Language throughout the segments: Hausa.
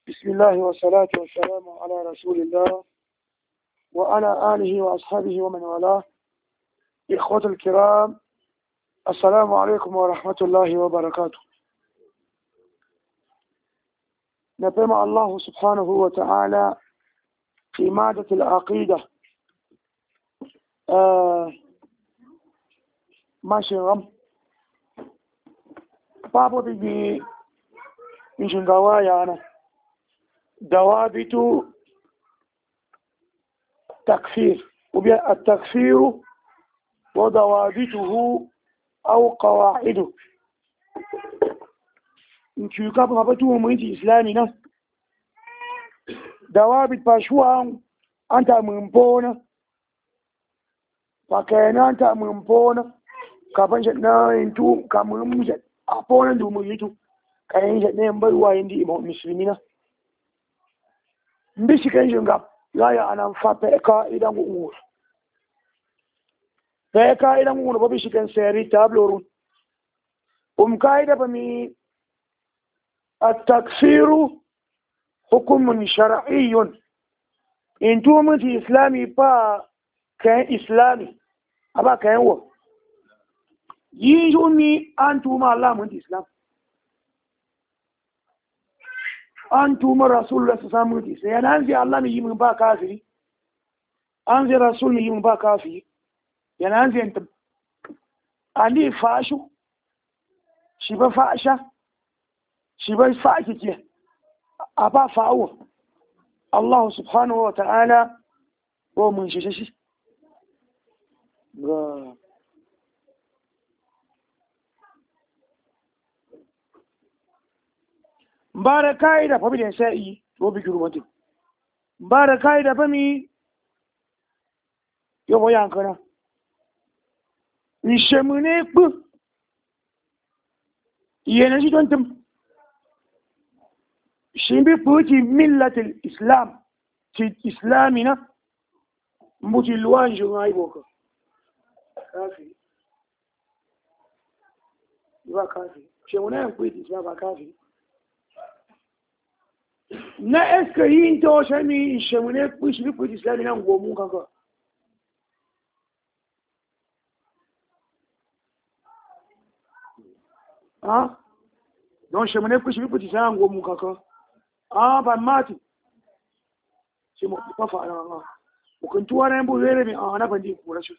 بسم الله والصلاة والسلام على رسول الله وعلى آله وأصحابه ومن والاه. إخوة الكرام، السلام عليكم ورحمة الله وبركاته. نبمع الله سبحانه وتعالى في مادة العقيدة ماشي رم بابو بيجي من قوايا أنا دوابط تكفير، التكفير وضوابطه أو قواعده. نشوف كيف نبتوه من إسلامنا دوابط باشوان أنت منبونا فكان أنت منبونا كابن جتنا إنتو كامم جت أبونا دوم يتو كاين جتنا ينبروا عندي مسلمين مبيش كان جنگاب لا يا أنا فاتك إذا مؤمور فك إذا مؤمور ببيش كان سيري تابلورون كايدة بمي التكفير حكم شرعي. انتو من إسلامي با كان إسلامي أبا كان هو يجوني أنتو ما الله من إسلام أنتو ما رسول الله صلى الله عليه وسلم يعني أنزي الله مي من با كافري أنزي رسول مي من با كافري يعني أنزي أنت أني فاشو شبه فاشا شبه فاشتي أبا فاو الله سبحانه وتعالى ومن ششش مباركاي دا فبي سائي وبكرمتي مباركاي دا فمي يو يانكنا نشمنه ب ينجي دونتم شيبي بوتي ملة الإسلام في إسلامنا مبوتي الوان جمعي بوكا كافي يبقى كافي شمنه بوتي إسلام كافي na eska yin to shami shemune pushi pushi islami nan gomu kanka ha don shemune pushi pushi nan gomu kanka ba mati shi mu fa fa na mu kun tuwa ran bu zere mi na bandi ku rashi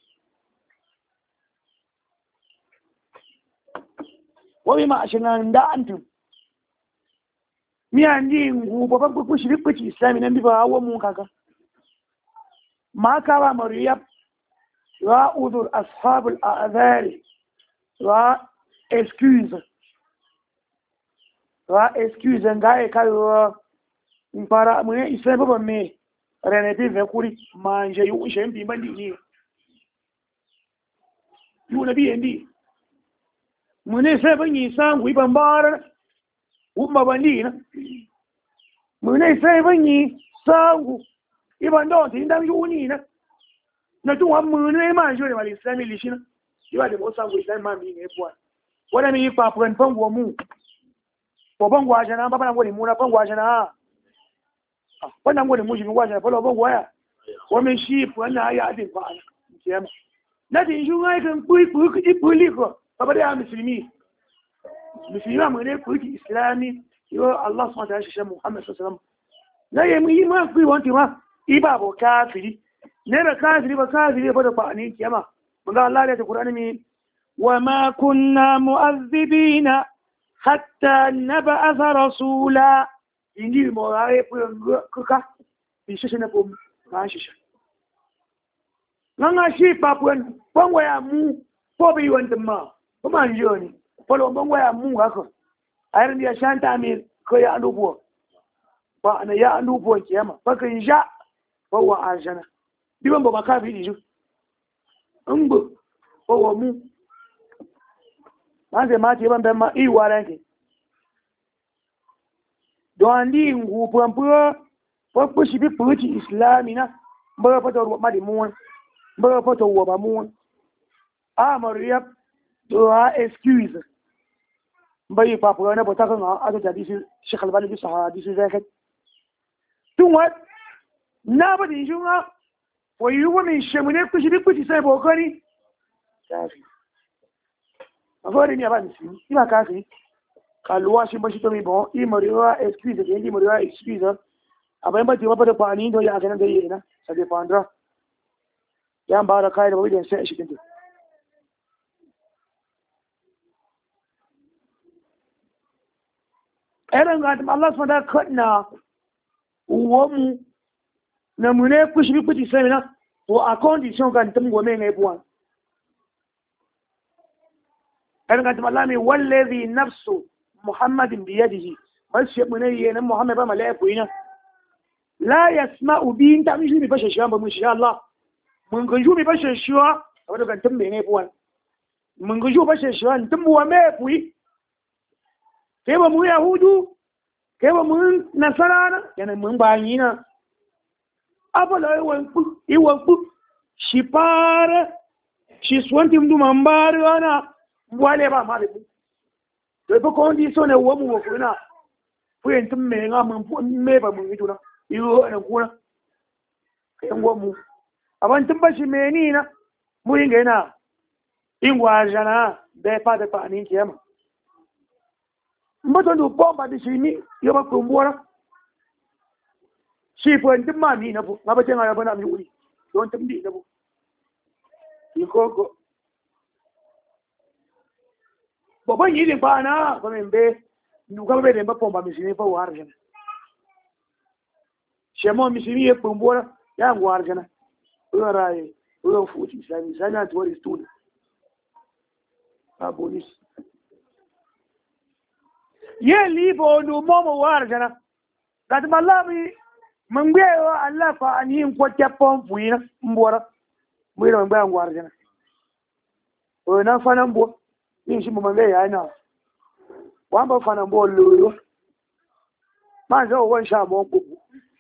wai ma ashinan da antum miyandi ngubo ba ku shiri ku islami nan biba hawa mun kaga ma ka ba mariyab wa udur ashabul a'zari wa excuse ngai kai wa impara mun islami ba me rene bi ve kuri manje yu shembi bandi ni yu nabi ndi mun sai ban yi san wi ban bar umma bandi na mune sai banyi sangu iban don tin dan yuni na tun wa mune ma jore wal islami lishina iba de bosa go islam ma mi ne kwa wala mi pa pran pango mu ko bango ajana ba bana ngoni muna pango ajana wannan ngoni mu shi ngwa ajana polo bango ya wa mi shi wannan aya adin fa ana kiyama na din junga kan pui ko ba da muslimi musulman mu ne ku yi islami yo Allah subhanahu wa ta'ala shi Muhammad sallallahu alaihi wasallam na yi ma ku wanti ma iba bo kafiri ne da kafiri ba da ba ne kiyama mun ga Allah da Qur'ani mi wa ma kunna mu'azzibina hatta nab'atha rasula indi mo ai ka bi shi ne ko ma shi nan shi papuan waya mu ko bi wanda ma kuma njo ni polo bongo ya mungu hako ayrin ya shanta mi ko ya andubo ba ana ya andubo kiyama baka insha ba wa ajana diban ba makafi dijo umbu ko wa mu manze mati ban ban ma i waranke do andi ngu pampu ko pushi bi puti islamina ba fa to ma di mu ba fa to wa ba mu amariya to excuse bai papu na bota kan a da hadisi Sheikh Albani bi hadisi zakat tun wa na ba din shunga wa yi wa min shemune kushi sai bokari kafi afori ni abani si ima kafi kalwa shi bashi to mi bon I moriwa excuse ke ndi moriwa excuse abayamba ti wapata pa ni ndo ya kana da yena ça dépendra ya mbara kai da widen sai shi kinto eran ga Allah subhanahu wa ta'ala uwomu na mune kushi sai na to a condition kan tum gome ngai buwan eran ga Allah mai wallazi nafsu muhammadin biyadihi mashi mune yana muhammad ba malaiku ina la yasma'u bi inta min shi bashe shi ba mun insha Allah mun ga jumi bashe shi wa wanda kan tum ngai buwan mun ga jumi bashe shi wa tum buwa me fui kai ba mu yahudu kai ba mu nasara yana mun bayi na abala iwan ku shi fara shi swanti mdu mambari wana wale ba mali to ba ko ndi so ne wo mu ko na fu en tum me nga mun me ba mun ituna iyo na kuna kai ngo mu aban tum ba shi me ni na mu inga na ingwa jana be pa de pa ni kiyama mboto ndu bomba di shimi yoba kumbora shipo ndima mi nabu ngabatenga yabona mi uli don tamdi nabu ikoko bobo yiri bana ko membe nduka be demba pomba mi shimi pa warjana shemo mi shimi e kumbora yangu warjana uraye uro futi sana tuwari studi abolis ye libo nu momo warjana kat malabi mangbeyo Allah fa anin ko tepon fuina mbora mwira mbaya warjana o na fana mbo ni shi mumbe ya na wamba fana mbo lulu manzo won sha mo bubu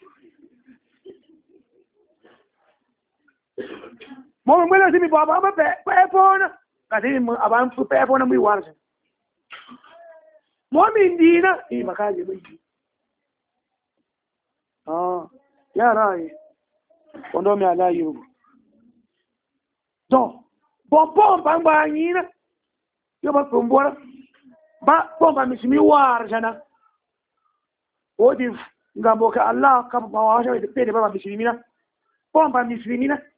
mo mbele simi baba ba pe pona kati aban pe pona mwi warjana momin dina i makaje mai ya rai kondo mi ala yu to bom bangba nyina yo ba kumbora ba bomba misimi war jana odi ngambo ka Allah ka ba wa de pede ba misimi na bomba misimi na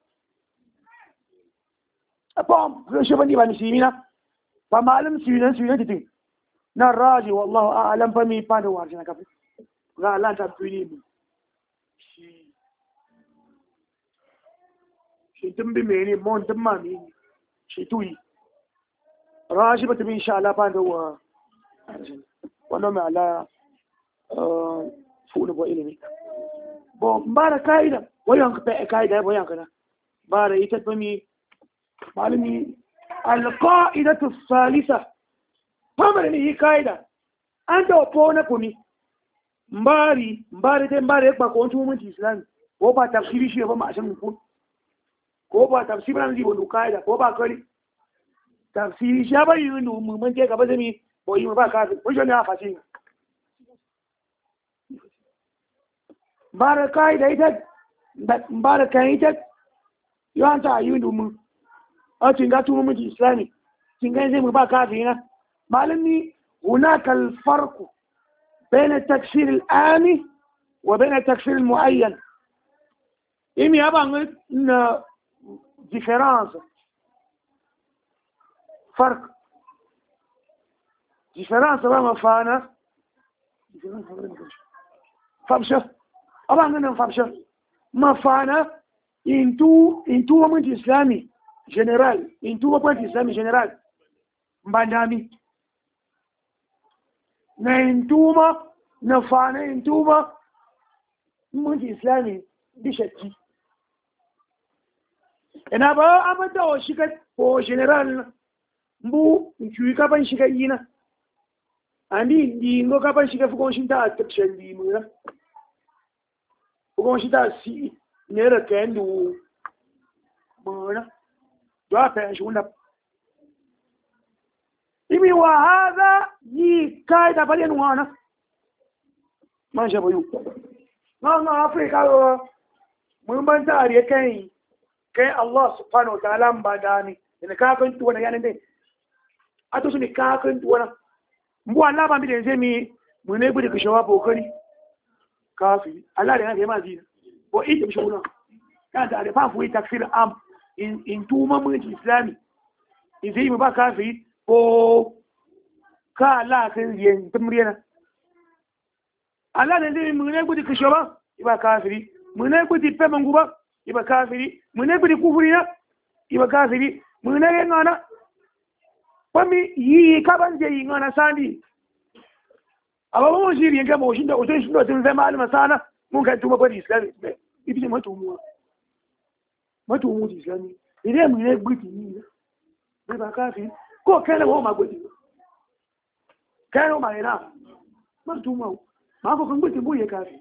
bom yo bani ba misimi na ba malam siwinan titin na raji wallahu a'lam fa mi pande warjana kafi ga Allah ta tuni mu shi tumbi mene mon tumma mi shi tuyi raji ba tumi insha Allah pande wa wannan mai ala fulu bo ilimi bo mbara kaida wayan ka pe kaida bo yan kana bara ita tumi malami al-qa'idatu as-salisa pamare ni kaida ando pona kuni mbari kwa ko ntu mun islam ko ba tafsiri shi ba ma shan ku ko ba tafsiri ban ji bo kaida ko ba kari tafsiri shi ba yi nu mun je gaba zami bo yi ba ka ko jona ya fasin mbara kaida ita mbara kaida yanta yi nu mun a tinga tu mun islami tinga zai mu ba kafina معلمي هناك الفرق بين التكفير الآني وبين التكفير المعين إمي أبغى إن ديفرانس فرق ديفرانس ما فانا فمشة أبغى إن فمشة ما فانا إنتو من إسلامي جنرال إنتو من إسلامي جنرال mbandami na intuma na fana intuma mun islami bishaki ina ba amada o shiga o general mbu nkiwi kaban shiga yina ani ndi ngo kaban shiga fugon shinta attention di mu na fugon shinta si nera kendu mu na do pa shunda imi wa hadha yi kaida pale nuana manja boyu nga Afrika mun ban tare kai Allah subhanahu wa ta'ala mbadani ne ka kan tuwa yana dai ato su ne ka kan tuwa mbu Allah ba mi da zemi mun ne gudu kishawa bokari kafi Allah da ya ma zina ko ita bi shuna ka da fa fu takfir am in tuma mun islami in zai mu ba kafi ko ka la kan yin tumriyana Allah da zai mun ne gudu kishawa iba kafiri mun ne gudu pe manguba iba kafiri mun ne gudu kufuri na iba kafiri mun ne ngana kwami yi kaban je yi ngana sandi amma mun shiri yanka mu shinda otun shindo tun zama alma sana mun kan tuma bari islami ibi matumu islami ide mun ne gudu ni iba kafiri ko kana wo ma gudu kana ma ina matumu ma ko kan gudu buye kafiri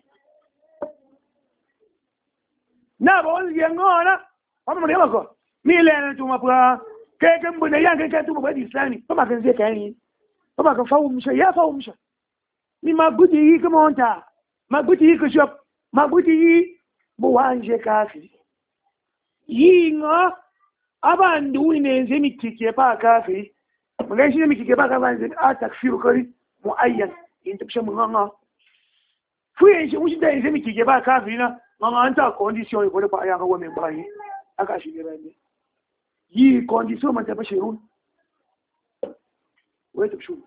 na ba wani yangona amma mun yaba ko mi le na tuma fa kai kan bu da yan kai tuma bari islami ba kan zai kai ni ba kan fawo musha ya fawo musha ni ma gudu yi kuma wanta ma gudu yi ka shop ma gudu yi bu wanje kafi yi nga aban duwi ne zai mi kike ba kafi mun ga shi ne mi kike ba kafi zai a takfiru kari muayyan in tabshe mun nga fuye shi mushi da zai mi kike ba kafi na nga anta condition ko da ba ya ga wannan bayi aka shi ne yi condition man ta bashirun wai tabshu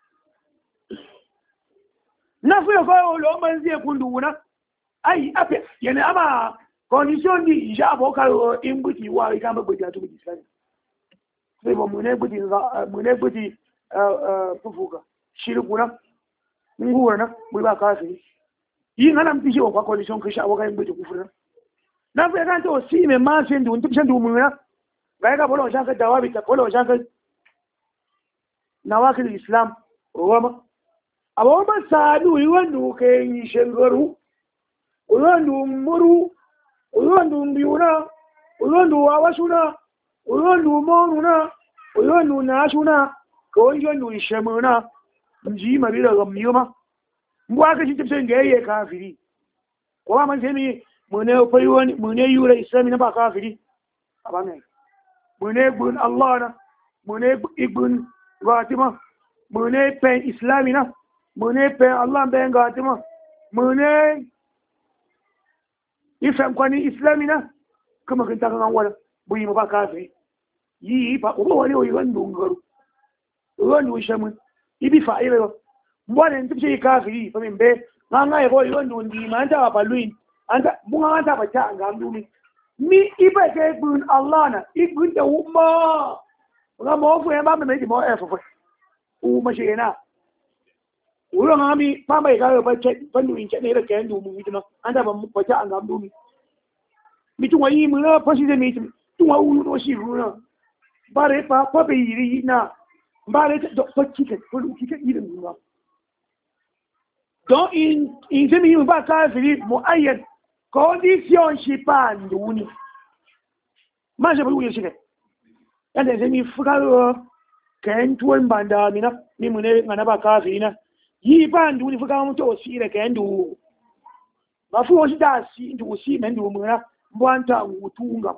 na fuye ko lo man zai kunduna ai ape yana ama condition ni ija aboka in guti wa ga ba guti atu guti sai sai ba mune guti fufuka shirguna ngura na mu ba ka sai yi ngana mtishi wa condition kisha aboka in guti kufura na fuye kan to si me ma sen du ntishan du mu na ga bolo shaka dawabi ta bolo shaka nawakil islam roma abo ba sadu yiwandu ke yi shengaru uyandu muru uyandu mbiuna uyandu wawashuna uyandu monuna uyandu nashuna ko yandu ishemuna mji mabira gamnyuma mbwaka chitipse ngeye kafiri kwa manzemi mune payoni mune yure islami na ba kafiri abane mune bun allah na mune ibn fatima mune pen islami na mune pe Allah ben gatima mune ifan kwani islamina kuma kin takan wala buyi mu ba kafi yi ba ko wani oyi wandu ngaru wandu shamun ibi fa ile mbona ntibje kafi fa min be nganga e boyi wandu ndi manta ba luin anta bunga anta ba ta ngamdu mi ibe ke bun Allah na ibun da umma ngamo fu e ba me mo e fo u ma shena wurin hami ba mai gaya bandu in kene da kayan domin hidima an da ban bace an gamdo mi mitin wayi mu na fashi da mitin tun wa wuru do shi runa ba re fa ko be yiri na ba re da fakki ka ko kike irin ruwa don in zemi mu ba ka fili muayyan condition shi pa nduni ma je bulu shi ne yanda zemi fugaro kayan tuwon banda mina ni mu ne ngana ba ka fili na yi ba ndu ni fuka mutu osire ke ndu mafu oshi da si ndu si men ndu mura mbwanta utunga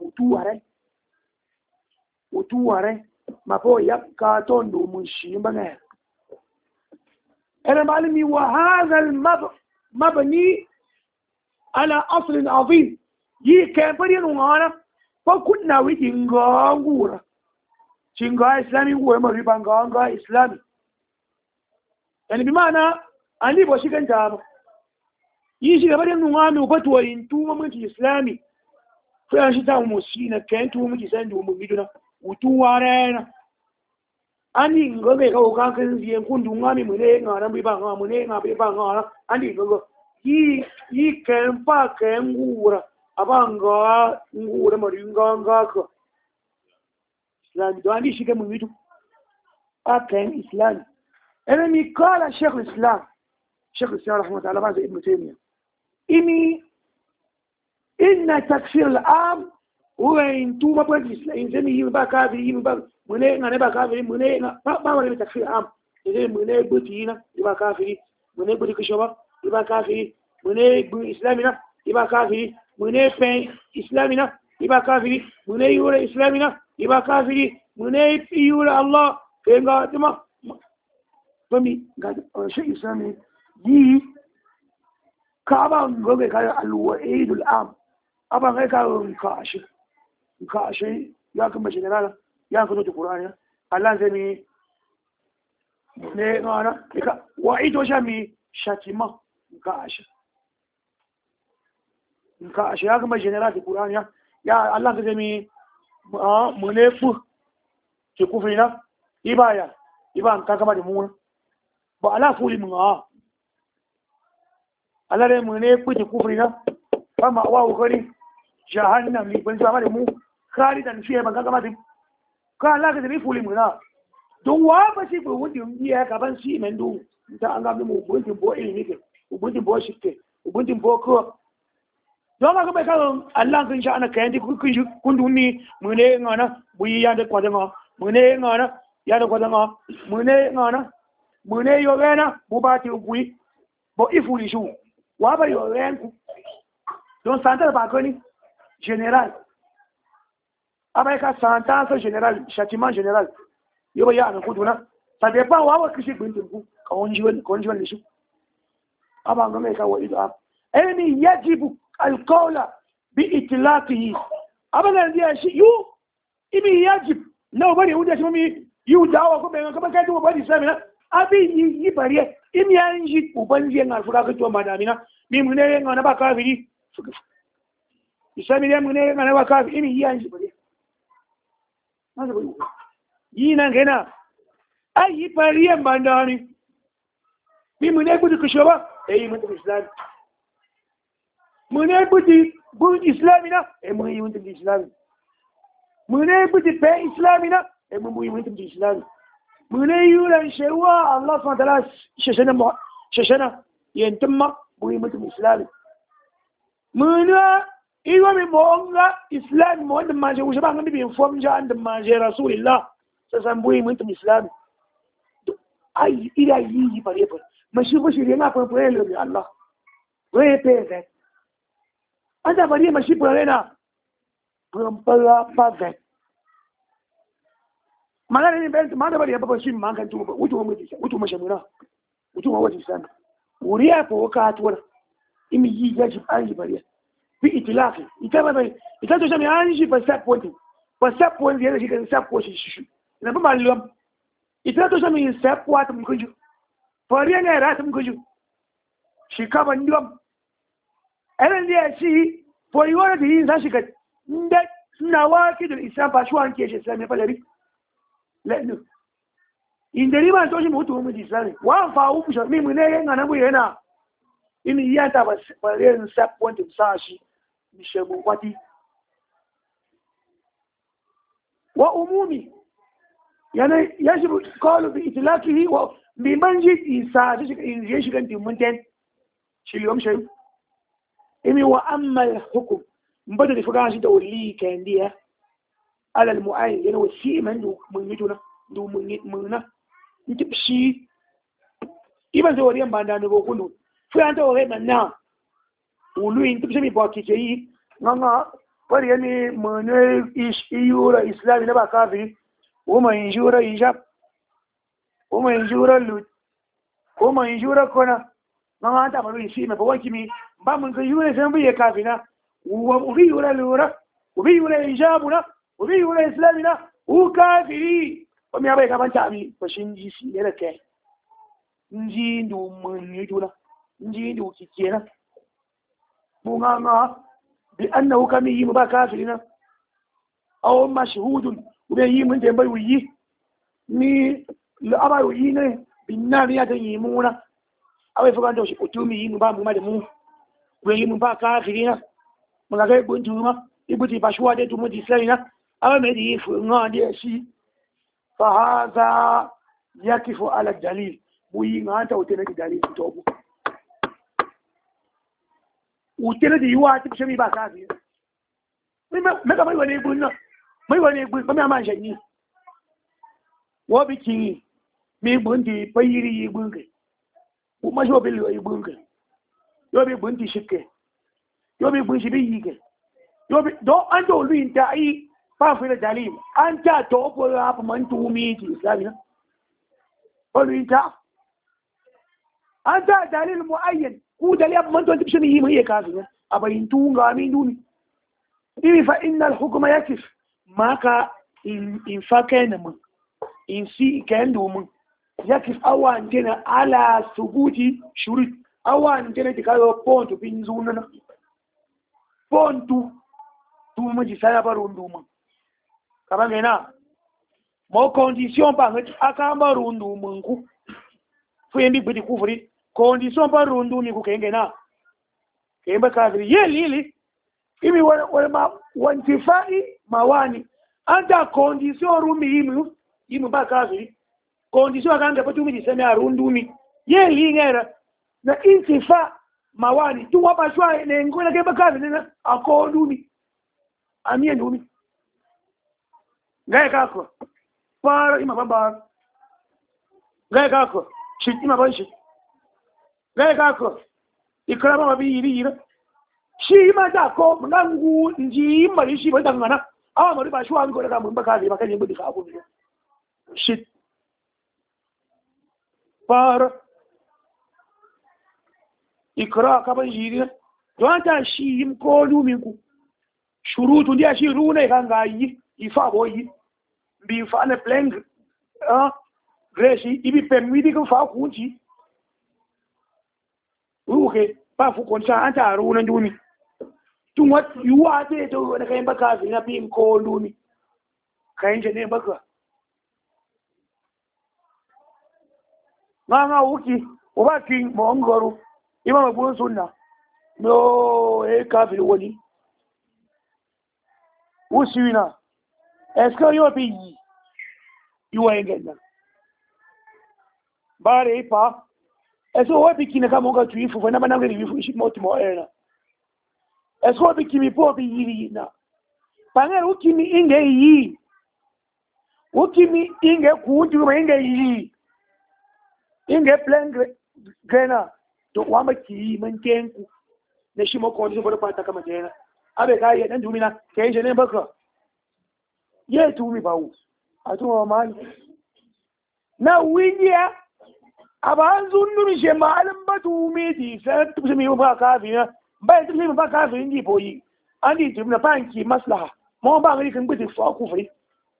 utuware mapo ya ka tondo mushimba ne ana malimi wa hadha al mabni ala asl azim yi ke bari no ngana ko kunna wiki ngangura cinga islami wo ma ribanga islami yani bi mana ani bo shi ganta ba yi shi gaba da nuna mai fatuwa yin tuma mulki islami ko yan shi ta mu shi na kan tuma mulki san du mu biduna utu warena ani ngobe ka ka kan yin kun du ngami mu ne ngara bi ba ngama mu ne ngabe ba ngara ani ngogo yi kan pa kan ngura abanga ngura mari nganga ko islami do ani shi ga mu bidu akan islami أنني قال شيخ الإسلام رحمه الله بعد ابن تيمية إن تكفير العام هو إن توما بجلس إن زمي يبقى كافر يبقى منين أنا بقى كافر منين ما هو تكفير العام إذا منين بتينا يبقى كافر منين بدي كشباب يبقى كافر mune bu islamina iba kafiri mune pen islamina iba kafiri mune yura islamina iba kafiri mune yura Allah kenga dima bami ga shi islami yi ka ba ngoge ka alwaidul am aba ga ka shi ya kuma general ya kuma Qur'ani Allah zai mi ne ngana ka waido shami shatima ka shi ya kuma general Qur'ani ya Allah zai mi mune fu ke kufina iban ka kama da mu ba ala fuli mun Allah dai mune fu ke kufina fama wa ukari jahannam ni ban zama da mu khalidan fiye ban ka kama da ka Allah ka zai fuli mun don wa ba shi ko wanda ya ka ban shi men du ta an ga mu buntin bo ilimi ke buntin bo shikke buntin bo ko don ma ga bai kan Allah kan sha ana kayan kun dunni mune ngana buyi ya da kwadanga mune ngana ya da kwadanga mune ngana mune yo gana bu ba ti buyi bo ifuli shu wa ba yo ren ku don santa ba ko ni general abai ka santa so general châtiment general yo ya na kuduna ça dépend wa kishi buntin ku konjiwan shi aba ga mai ka wa ido ani yajibu القول بإطلاقه أبدا دي شيء يو إبي يجب لو بري ودا شمي يو دعوة كم كم كده وبري سامنا أبي يبري إم ينجي وبنجي نعرفه كده ما دامنا مين أنا بكافي يسامي من أنا بكافي إم ينجي بري ماذا بقول ينا هنا أي بري ما دامي مين يقول كشوا أي من الإسلام mune budi islamina mun yi mutum islami mune budi pe islamina mun yi mutum islami mune yuran shewa Allah subhanahu wa ta'ala shashana yantumma mun yi mutum islami mune iwa mi monga islami mo wanda manje wuce ba ngani bi inform ja and manje rasulillah sasan mun yi mutum islami ai ida yi bare bare mashi ko shirye na fa fa Allah we pe anda bari mashi parena pampara pavet magana ni belt manda bari hapa shi mangan tu utu mashamura utu waji sana uriya po ka tuwa imi yi yaji an yi bari bi itilaki itaba bai itato shami an shi pa step point yana shi kan step point shi na ba malum itato shami step what mun kuju fariya ne ra mun kuju shi ka ban diom ɗan da shi foyi wani da yi za shi ga inda suna waki da islam ba shi wani ke shi islam ya falari lẹ́nu ìdèrí máa tó ṣe mú tó mú di islam wọ́n fa owó pùsọ̀ mímú ní ẹyẹ ìgbàna bú yẹn náà inú yíyá tàbí pẹ̀lẹ́ ń sẹ́ pọ́ǹtì sáàṣì ìṣẹ̀mù wáti wọ́n umumi yana ya shi kọlu bi itilakihi wa bi manji isa ya shiga timunten shiliyom shayu imi wa ammal hukum mbada da fuka shi da wali kayan diya alal mu'ayin yana wasi man da mun yi tuna da mun na nti shi iban zo riyan banda no kunu fu an to re manna ulu in tibse mi ba ki yi nganga bari yani mun yura islam ne ba kafiri o man yura hijab o man yura lut o man yura kona nganga ta ba shi me ba wanki mi ba mun ga yura san bi kafina wa ubi yura lura ubi yura hijabuna ubi yura islamina u kafiri o mi abai kaman tabi ba shin ji shi ne da kai nji ndu mun yi juna nji ndu kikena mu nganga bi annahu kami yi ba kafirina aw mashhudun ube yi mun tembai wuyi ni la abai wuyi ne binna ya ta yi muna abai fuka ndo shi utumi yi mu ba mu ma da mu ube yi mu ba kafirina mun ga guntu ma ibuti bashwa de tumu di islamina abai me di fu ngadi shi fa hadha yakifu ala dalil buyi ngata utene di dalil tobu utene di yuwa ti shemi ba kafir me ka mai wani gunna mai wani gun ba mai man shani wo biki mi bundi bayiri yi gunga kuma jo bil yi gunga yo bi bunti shikke yo bi bunshi bi yike yo bi do ando luin ta yi fa fi da dalil an ta to ko ya fa man tumi ti islamina ko luin ta an ta dalil muayyan ku dalil man to tibshi yi mai kafin abayin tunga min duni ibi fa innal hukma yakif maka in fa kana mun in si kan domin yakif awan tana ala subuti shurut awan tana tikayo pontu pinzuna pontu tumaji sana barun domin kaman gena mo condition ba ngati aka barun domin ku fu yendi bidi kufuri condition barun domin ku kengena kemba kadri yeli imi wala ma wantifai mawani anda condition rumi imu ba kadri condition akanga patu mi diseme arundumi yeli ngera na intifa mawani tu wapa shwa ne ngola kemba kadri na akodumi amie ndumi ngaye kako para ima baba ngaye kako shit ima banshi ngaye kako ikrama mabi yira shi ma da ko ngangu nji mari shi ba dangana awa mari ba shwa ngo daga mun baka ne baka ne budi ka abu shit para ikra ka ban yira don ta shi im ko lumi ku shurutu ndia shi rune kanga yi ifa boyi bi fa na pleng greshi ibi permiti ko fa kunci uke pa fu koncha anta runa nduni tun wat yuwa te to da kai baka fi na bin ko nduni kai je ne baka nga uki ubaki mongoro imama bu sunna no e ka fi woni usina esko yo bi yuwa ngenda bare pa eso wapi kina kama unga tuifu fana bana ngeli wifu ishi moti moena eso wapi kimi po bi yiri na pangere ukimi inge yi ukimi inge kuunti kuma inge yi inge plan grena to wama ki mantenku ne shi mo kondi bo pata kama tena abe kai dan dumina kai je ne baka ye tumi bawu atu mali na winya aban zunnu she malam batu meti sai tubse mi ba kafina bai tubse mi ba kafin ndi boyi andi tubna panki maslaha mo ba ngi kan biti fa ku fri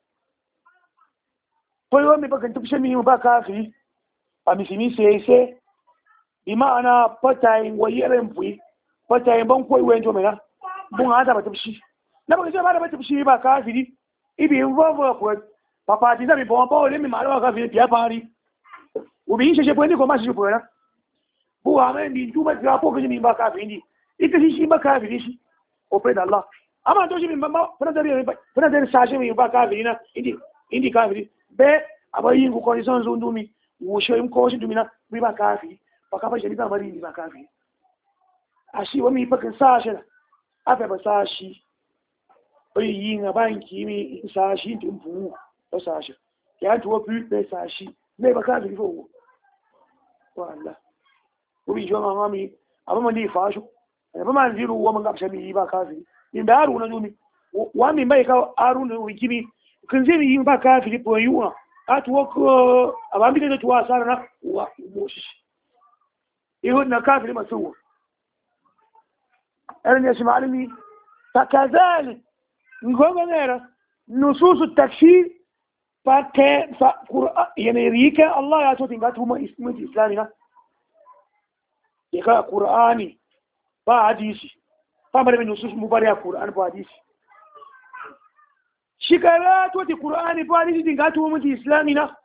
koyo mi ba kan tubse mi ba kafi ami simi sai bi ma'ana patain wayiren bui patain ban koyi wento mena bun hada ba tubshi na ba ba ba tubshi ba kafiri ibi involve ko papa ti sabi bon ba le mi ma lo kafiri pia pari ubi shi pwende kwa mashi pwena buwa amendi ntuma tiapo kwenye mimba kafindi ikisi shi mba kafindi shi openda Allah ama ndoshi mimba fana dari sashe mimba kafindi na indi kafindi be abayi ngu condition zundumi wusho imkoshi dumina mimba kafindi pakapa jeli ba mari mimba kafindi ashi wami pakan sashe na ape ba sashi oyi yinga banki mi sashi ntumpu o sashe ya tuwo pe sashi ne ba kafindi fo wala ubi joma mami abama ndi fashu abama nziru wa manga shami ba kafi inda aru na jumi wa mi mai ka aru na wikimi kunzemi yin ba kafi po yuwa atu wako abambi da tuwa sara na wa moshi iho na kafi masuwa ernya shimalimi takazali ngongo ngera nususu takfir فك فقرآن يعني ريكا الله يا توتي قاتوا ما اسمه إسلامنا يقرأ قرآني بحديثي فما من نصوص مبارية قرآن بحديثي شكرا توتي قرآني بحديثي قاتوا ما إسلامنا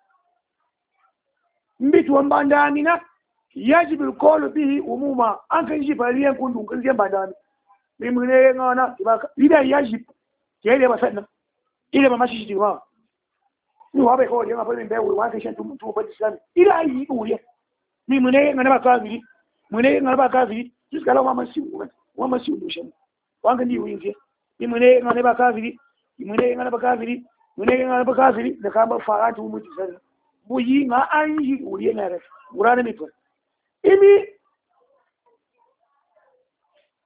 مبيت ومبانداننا يجب القول به عموما أنك يجب عليا كنتم كنتم بانداني بمعنى أنا إذا يجب كيف يبصرنا إذا ما ماشي شيء ni wabe ko yenga pale mbe wa ke shantu mtu wa Islam ila yi uye ni mune ngana bakaviri mune ngana bakaviri jiskala wa masi udushan wanga ni uye ni mune ngana bakaviri mune ngana bakaviri da kama faratu mu tisana buyi nga anyi uye ngare urane mitwa imi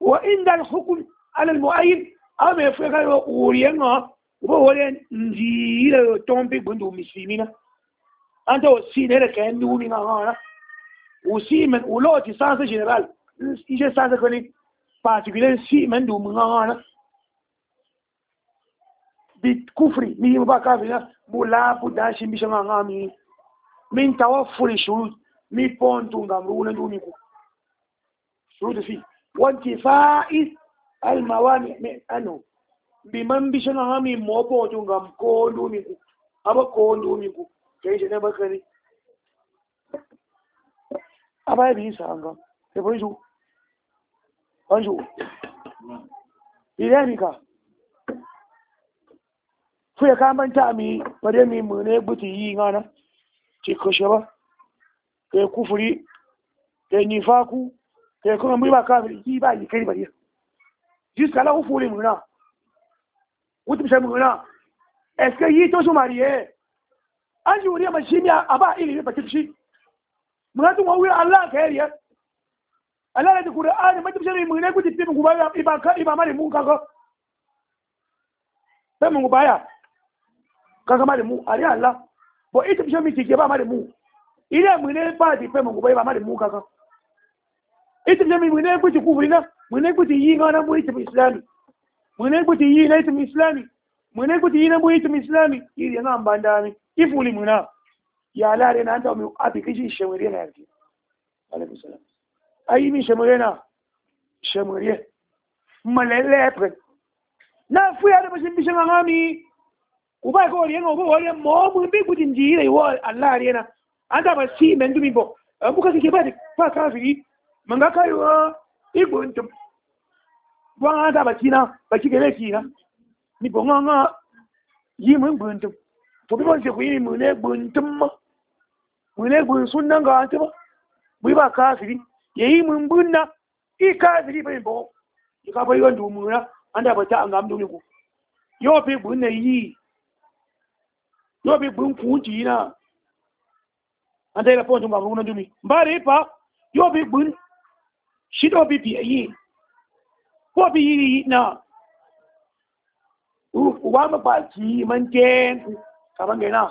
وعند الحكم على المؤيد أما يفعل أوريانا وبولين نجيل تومبي بندو مسلمين أنت وسينة كأن دومي نهارا وسيمن ولوتي سانس جنرال إيجا سانس كوني particular سيمن دومي نهارا بالكفر مي مباكا فينا بولا بوداشي بيشنا غامي من توفر الشروط مي بونتو غامرونا دوميكو شروط فيه وانتفاء الموانع أنه بمن بيشنا غامي موبوتو غام كون دوميكو أبا كون دوميكو كيش نبكري أبا يبين سانغام يبين شو إلهيكا fuya ka manta mi bare mi mune buti yi ngana ci ko shaba ke kufuri ke nifaku ke kuma mu ba ka yi ba yi kai bari jusqu'à là où furi muna wutu sai muna est-ce que yi to so marié an yi wuri ma shi ne aba ilimi ba kici muna tun wawi Allah ka yariya Allah da Qur'ani ma tabbata mi mune buti tin ku ba iba mari mun kaga sai mun baya kaga mari mu ari Allah bo ita bisho mi tike ba mari mu ile mu ne ba di pe mu ba mari mu kaga ita bisho mi mu ne ku ti ku bina mu ne ku ti yi ngana mu ita islami mu ne ku ti yi na ita islami mu ne ku ti yi na mu ita islami iri nga mbanda mi ifuli mu na ya lare na anta mu abi kishi shemuriya na yake alaikum salam ayi mi shemuriya malele pre na fuya da bishin bishin ngami uba ko riyan obo wali mo mu bi gudin jire wo Allah rena anda ba si men dumi bo buka ke ba fa kafiri manga kayo ibuntum wa anda ba kina ba kike le kina ni bo nganga yi mun buntum to bi bon se ku yi mun ne buntum mun ne bun sunnan ga ta ba mu ba kafiri yayi mun bunna i kafiri ba bo ka ba yon du mun anda ba ta an gam dumi ku yo bi bunna yi yo bi bun kuji na anda ila ponto ngam runa dumi mbare pa yo bi bun shido bi bi yi ko bi yi na wa ma ba ji man ken ka ban ga na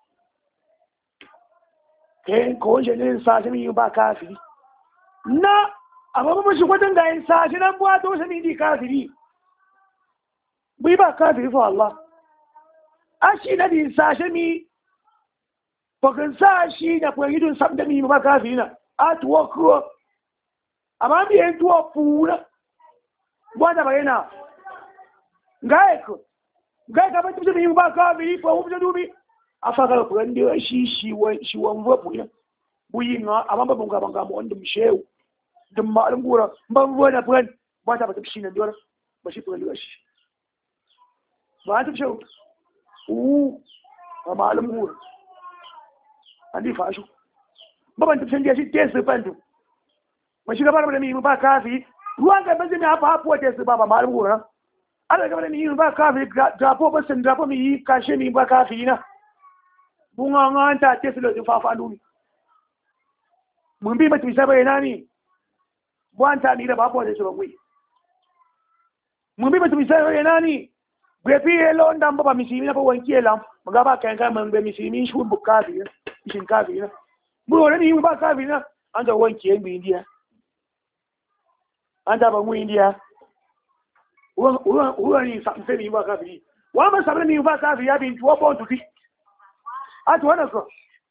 ken ko je ne sa je mi ba kafiri na amma ba shi gwadan ga yin sa shi nan buwa to shi ni kafiri bai ba kafiri fa Allah ashi na din sashe mi bakan sashi na kwa hidun sabda mi ba kafi na atuwa kuwa amma mi en tuwa pura wanda bayana ngai ka ba tuzu mi ba kafi ko hu dubi afaka ko ndi shi wan wa buya buyi nga amma ba bunga banga mo ndum shew dum malum gura ban wona buran ba ta ba tushi na dora ba shi buran shi ba ta shew a malum gura andi fashu baban tafsin da shi tesu bantu ma shiga bar da mi ba kafi ruwan ga bazin ya fa hafuwa tesu ba malum gura ala ga da mi ba kafi drapo ba san drapo mi kashe mi ba kafi na bunga nganta tesu lo fa fa ndumi mun bi mati sabai nani bwanta ni da babu da su gwi mun bi mati sabai nani gwefi elo ndamba ba misimi na po wanki elam magaba kan kan man be misimi shu bukafi shin kafi na bu wala ni ba kafi na anda wanki en bi india anda ba mu india uwa ni sa mfemi ba kafi wa ma sabra ni ba kafi ya bin tuwa bon tuti atu wana ko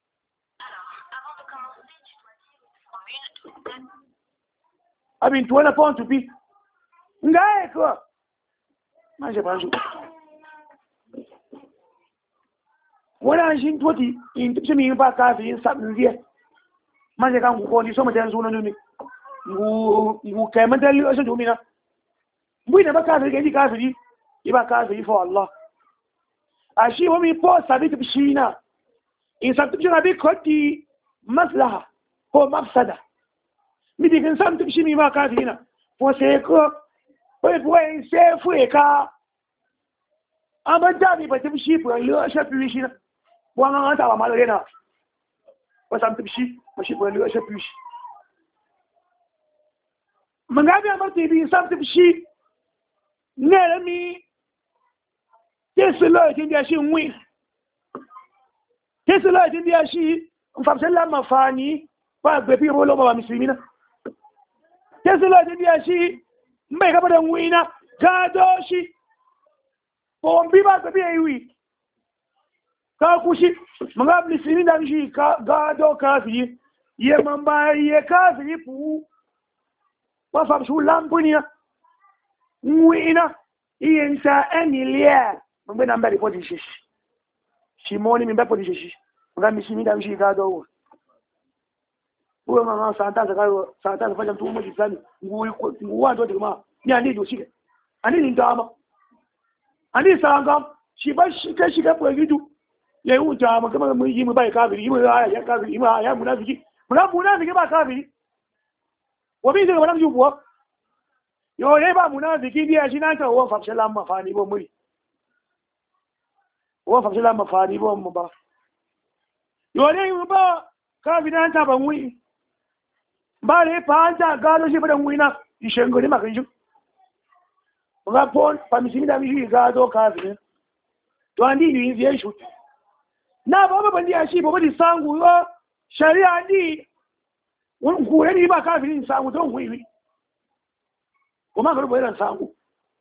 abin tuwa na bon tuti ngae ko manje banjo wala shin toti in tse mi ba ka fi sabin dia manje kan ko ni so ma dan sunan ni ngu kai man dali o so dumina mbu ina ba ka fi ga ka fi iba ka fi fo Allah ashi wa mi po sabit bishina in sabit bishina bi koti maslaha ko mafsada mi digin sabit bishimi ba ka fi na fo se ko bai buwai sai fuye ka amma dami ba ta bishi fuye liyo shafi shi na wannan an taba malo yana ba sam ta bishi ba shi fuye liyo shafi shi mangabi amarti bi sam tibshi nere mi teselo tindi ashi nwi teselo tindi ashi mfamsela mafani pa gbepi rolo baba muslimina teselo tindi ashi mbe ka bada nwina gadoshi pombi ba gbepi ewi ka kushi mangabi muslimina bishi ka gado kafi ye mamba ye kafi pu wa famshu lampunia nwina iyenta enilia mbe na mbali podi shishi shimoni mbe podi shishi ngami shimida bishi gado uwe mama santa faja mtu mmoja sana nguwa ndo kama ni ani ndo shike ani ni ndama ani sanga shiba shika kwa vitu ya utama kama mwiji mbai kafiri iwe ya kafiri iwe ya munafiki munafiki ba kafiri wabize kama mjubwa yo leba munafiki dia shinanta wa fafshala mafani bo muri wa fafshala mafani bo mba yo le ba kafiri anta ba mui mbale panja gado shi bada muina ishengo ni makinju ngapon pamisimida mishi gado kafiri to andi ni hivi yeshu na baba bandi ashi baba di sangu yo sharia ndi ngure ni ba kafiri sangu to ngwiwi kuma ga rubuwa sangu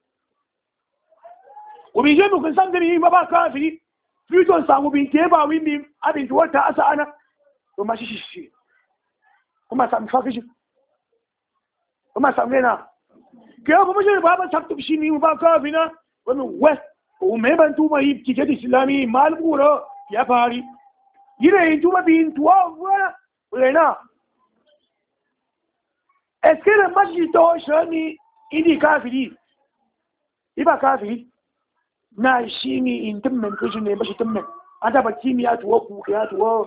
ubije mu kun san gani baba kafiri fito sangu bin ke ba wimbi abin wata asa ana to ma shi kuma sam fakishi kuma sam gena ke ko mu je baba saktu shi ni ba kafina wani west o me ban tuma yi kike da islami mal buro ya fari yire yi tuma bin tuwa wala est-ce que le masjid to shani idi kafiri iba kafiri na shi ni in tummen kishi ne bashi tummen ada ba kimiyya tuwa ku ya tuwa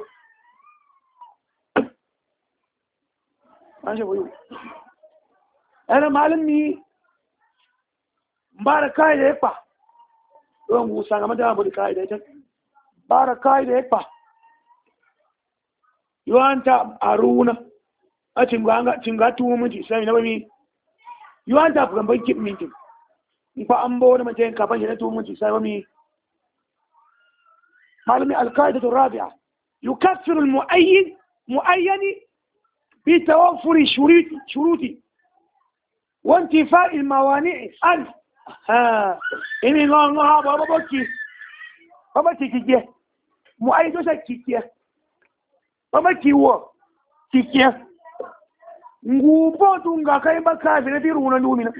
an shi boyo ana malami baraka da yafa don musa ga madama bari kai da ita baraka da yafa yuanta aruna a cinga tuwo miji sai na bami yuanta fukan banki mintin fa an bawo da mace kafan shi na tuwo miji sai bami malami alqaidatu rabi'a yukaffiru almu'ayyan بتوفر شروط وانتفاء الموانع عنه إني الله بابا كيكيه مؤيدو كيكيه بابا كيو كيكيه ngubo tunga kai baka vile diruna numina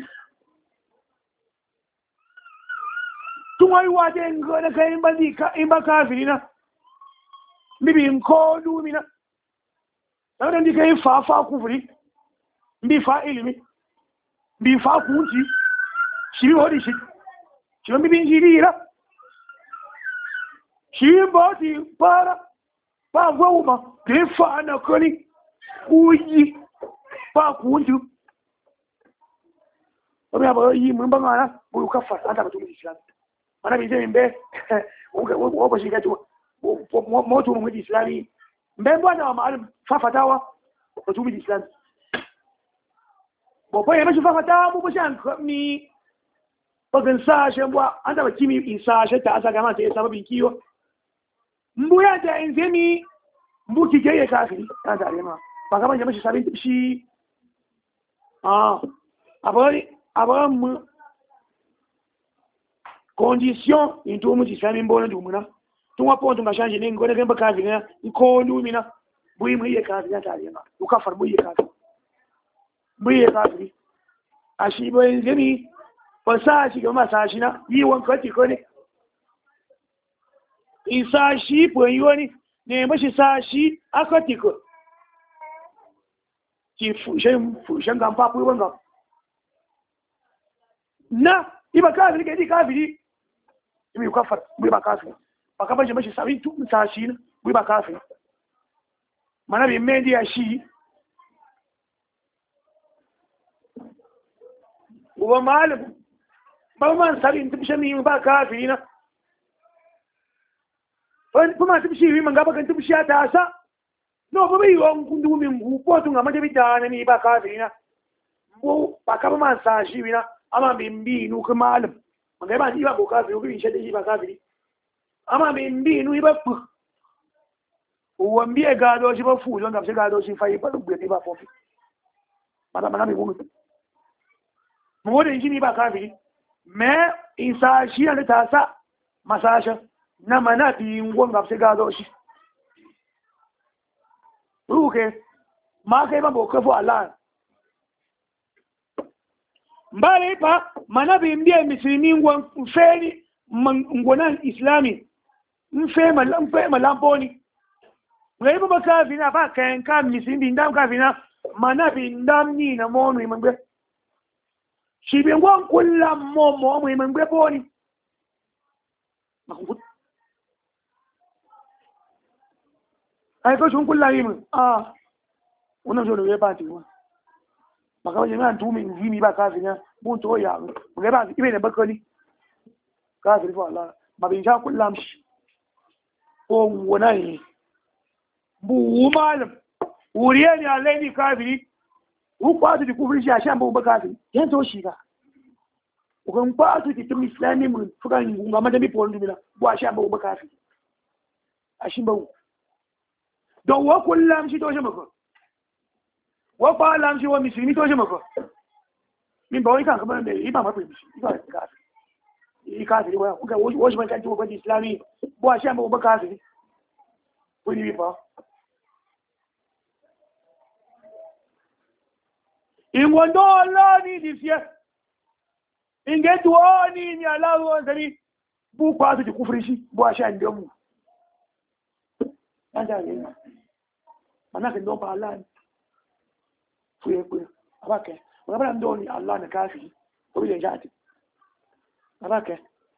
tumai wade ngona kai mbandi ka imbaka vilina bibi nko numina na ndi kai fa kufuri mbi fa ilimi mbi fa kunti shi hodi shi mbi binjirira shi boti para pa goma ke fa na koni uyi pa kunti obi aba yi mun bangana bulu kafa anta batu islam ana bi zai mbe wo ba shi ga to mo to mu islami mbe bwana wa maalim fafatawa batu islam bobo ya mashi fafatawa mu bushan mi bagan sa shembwa anta ba kimi isa shata asa gama ta sababin kiyo mbu ya da inzemi mbu kike ya kafiri anta alima ba gama ya mashi sabin shi abam condition into mu islam mbona dumuna tunwa ponto ngashanje ne ngone kemba kazi ne ko lumina buyi mu iye kazi ya tare ma ukafar buyi kazi ashi boyin gani fasa shi ga masa shi na yi wanka ti ko ne isa shi boyi woni ne mashi sa shi akati ko ti fushen ga papu wanga na iba kazi ke di kafiri ibi ukafar buyi ba kazi bakaba je mashi sabi tu sashi ne buyi ba kazi mana bi mendi ya shi uba malam ba man sabi tibshe mi ba kafiri na kuma tibshe mi man gaba kan tibshe ta sa no ba bai yon kundu min gu ko tun amma da bidana ni ba kafiri na bo pakaba man sa shi wina ama bimbi nu ka malam mangai ba ni ba bo kafiri ko shi da shi ba kafiri ama bimbi nu iba pu uambie gado shi ba fu don ga shi gado shi fa yi ba dubbe ba fofi mana mi mu mu da shi ba kafiri me isa shi ne ta sa masasha na mana bi ngon ga shi gado shi ruke ma kai ba bo ka fu Allah mbale pa manabi mbie misini mfeni ngwana islami mfe malamboni ngaiba bakavi na ba kan misini ndam kavina manabi ndam ni na monu imangbe shibe ngwan kullam momo mu imangbe boni makut ay ko shun kullam una jolo ye ba ti wa makawa jami'an tumi zimi ba kafin mun to ya ga ba ibe ne bakali kafir fa Allah ma bin sha kullam shi ko wonai bu malam wuriye ne Allah ni kafiri u kwatu di kufri shi shan bu kafiri yan to shi ga u kan kwatu di tumi islami mun fukan ngunga madami pon dumila bu shan bu kafiri ashin ba don wa kullam shi to shi mako wọ́pá aláàmṣí wọ́n mìsìrì ní tó ṣe mọ̀kọ̀ mímbọ̀ orí kàkọ́ mẹ́rin bẹ̀rẹ̀ ìbàmọ́ pẹ̀lú ìkáàfìrí wọ́n ṣe mẹ́ta tí wọ́n pẹ̀lú islami bó a ṣe àmọ́ ọgbọ́ káàfìrí ó ní wípọ̀ ìwọ̀ndọ́ ọlọ́ni ìdífẹ́ ìgẹ́tù ọ́ ní ní aláwọ̀ ọ̀sẹ̀rí bú pàtó ti kúfìrí sí bó a ṣe àndẹ́mù fuye abake wabara ndoni Allah na kafi obile jati abake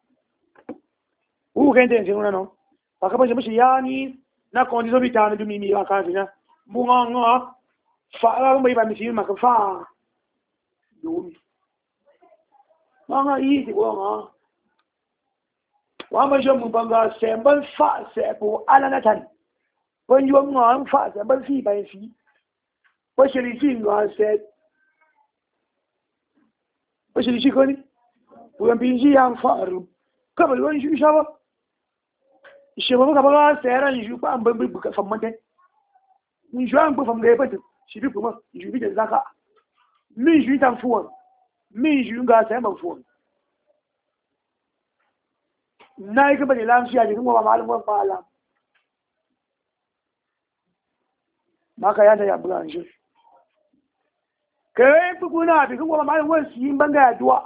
kende nzinguna no bakabaje mushi yani na kondi zo bitana du mimi akafi na bunga fa ala mbo iba misi makafa dumi manga yi ti bonga wama jo mu banga semban fa sebo ala na tan bonjo ngo fa semban fi ba fi Bashirishi God said, Bashirishi Koni, we are being young faru. Come on, you shall. She will have a Sarah and you can't book from Monday. You shan't go from there, but she will come up. You be the Zaka. Me, you can phone. Me, you got some phone. Nike, but the lamb she had to go about one pala. Makayanta ya blanche. Kai kuna bi kuma ma wani yin banga yaduwa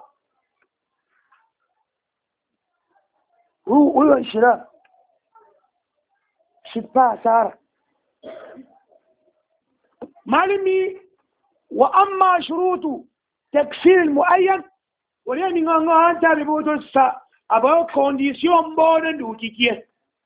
ruwan shira shidfa sara malimi wa amma shurutu takfir almuayyan wala ni nganga anta bi bodo sa aba condition bodo dukikie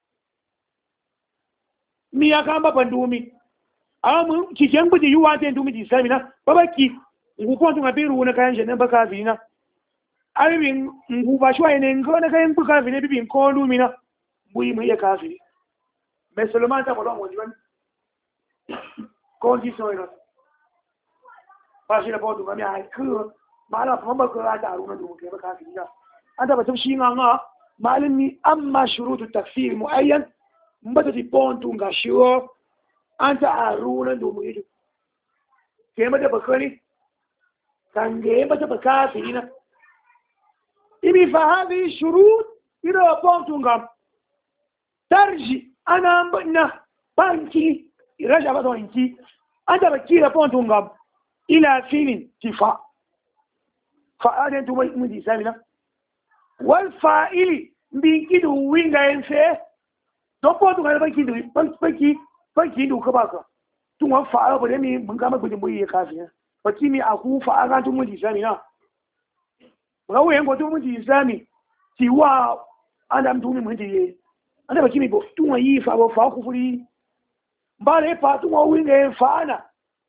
mi akamba pandumi amu kijen budi yuwa ta ndu miji samina babaki nguko tunga biru na kayan jene baka vina aribin nguba shwa ene ngona kayan buka vina bibin ko lumina buyi mu ya kafi mais seulement ta bodon wonjon condition ino ba shi da bodu ga mi ai ku mala fa ba ko ta aruna du ke baka vina anda ba tumshi nganga malimi amma shurutu takfir muayyan mbata ti pontu ngashiwo anta aruna domin ido ke mata bakari kan ga mata bakafiri na ibi fa hadi shurut ila pontunga tarji ana banna banki iraja ba donki anta bakira pontunga ila filin tifa fa adan tu mu di samina wal fa'ili bi kidu winga enfe to pontunga banki du banki du ka baka tun wan fa'a ba da mi mun ga magudin boye ya kafi ba kimi aku fa'a ga tun mun isami na rawo yan go tun mun isami ti wa adam tun mun ji anda ba kimi bo tun wa yi fa ba fa ku furi ba le fa tun wa winga fa na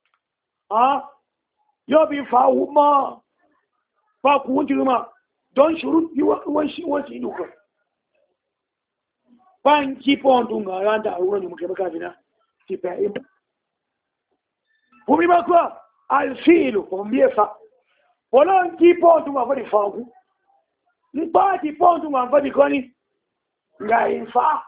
yo bi fa ma ba ku wunti ma don shuru yi wan shi du ka banki pondun ga ran da ruwan mu ke baka bina ti pa im bumi bakwa alfilu kumbiefa polon ki pontu ma fadi fagu mpa ti pontu ma fadi koni nga infa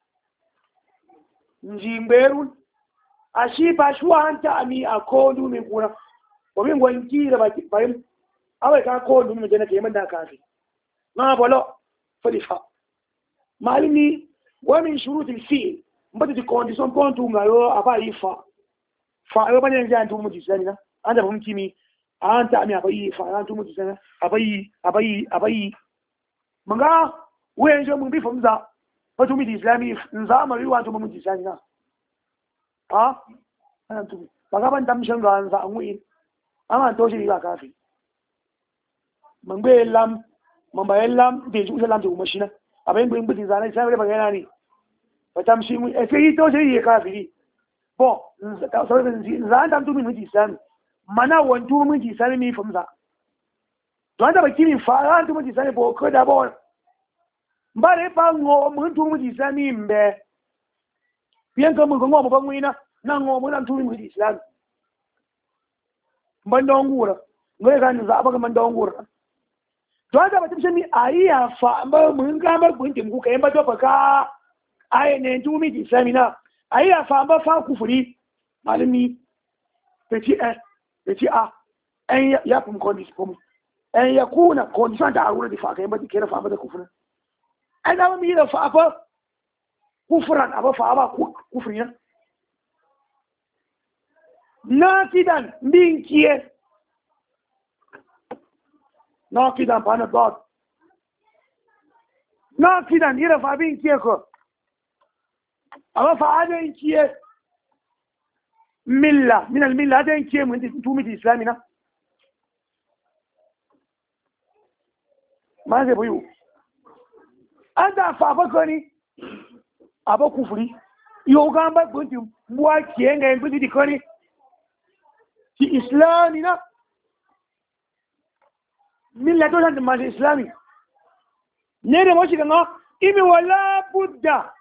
njimberu ashipa shwanta ami akodu mi kuna obi ngwanki da baki bayin awai ka kodu mi jana ke manda kafi ma bolo fadi fa malimi wa min shurutil fi'l mbati ti condition pontu nga yo aba ifa fa yo bane nja ntu mu jisani anda bum kimi anta ami abayi fa antu mu jisani abayi manga wenje mu bi famza fatu mi islami nza ma riwa antu mu jisani na ha antu baga ban tam shanga nza anwi ama to shi ga kafi mangbe lam mamba lam de ju lam tu mashina abayin bin bin zana sai ba ga ni fatam shi mu e sai to shi kafiri bon zan tam tu mi jisani mana wantu mun ji sani mi famza to anda baki mi fara tu mun ji sani bo ko da bo mbare pa ngo mun tu mun ji sani mbe bien ko mun ngo mo ba ngwina na ngo mun tu mun ji islam mbando ngura ngoy kan za ba man do ngura to anda baki mi ayi ya fa ba mun ga ba kun tim ku kai ba to ka ayi ne tu mun ji sani na ayi ya fa ba fa kufuri malami petit yace a an ya fi condition kuma an ya kuna condition da arura da fa kai ba kira fa ba da kufrin an da mi da fa fa kufran aba fa ba kufrin na kidan min kiye na kidan bana god na kidan ira fa bin kiye ko aba fa adan kiye milla min al-milla da yake mun tumi da islami na ma zai buyu an da fa ba koni aba kufuri yo ga ba gunti muwa kiyen ga yin di koni ki islami na milla to san ma islami ne da mo shi ga imi wala budda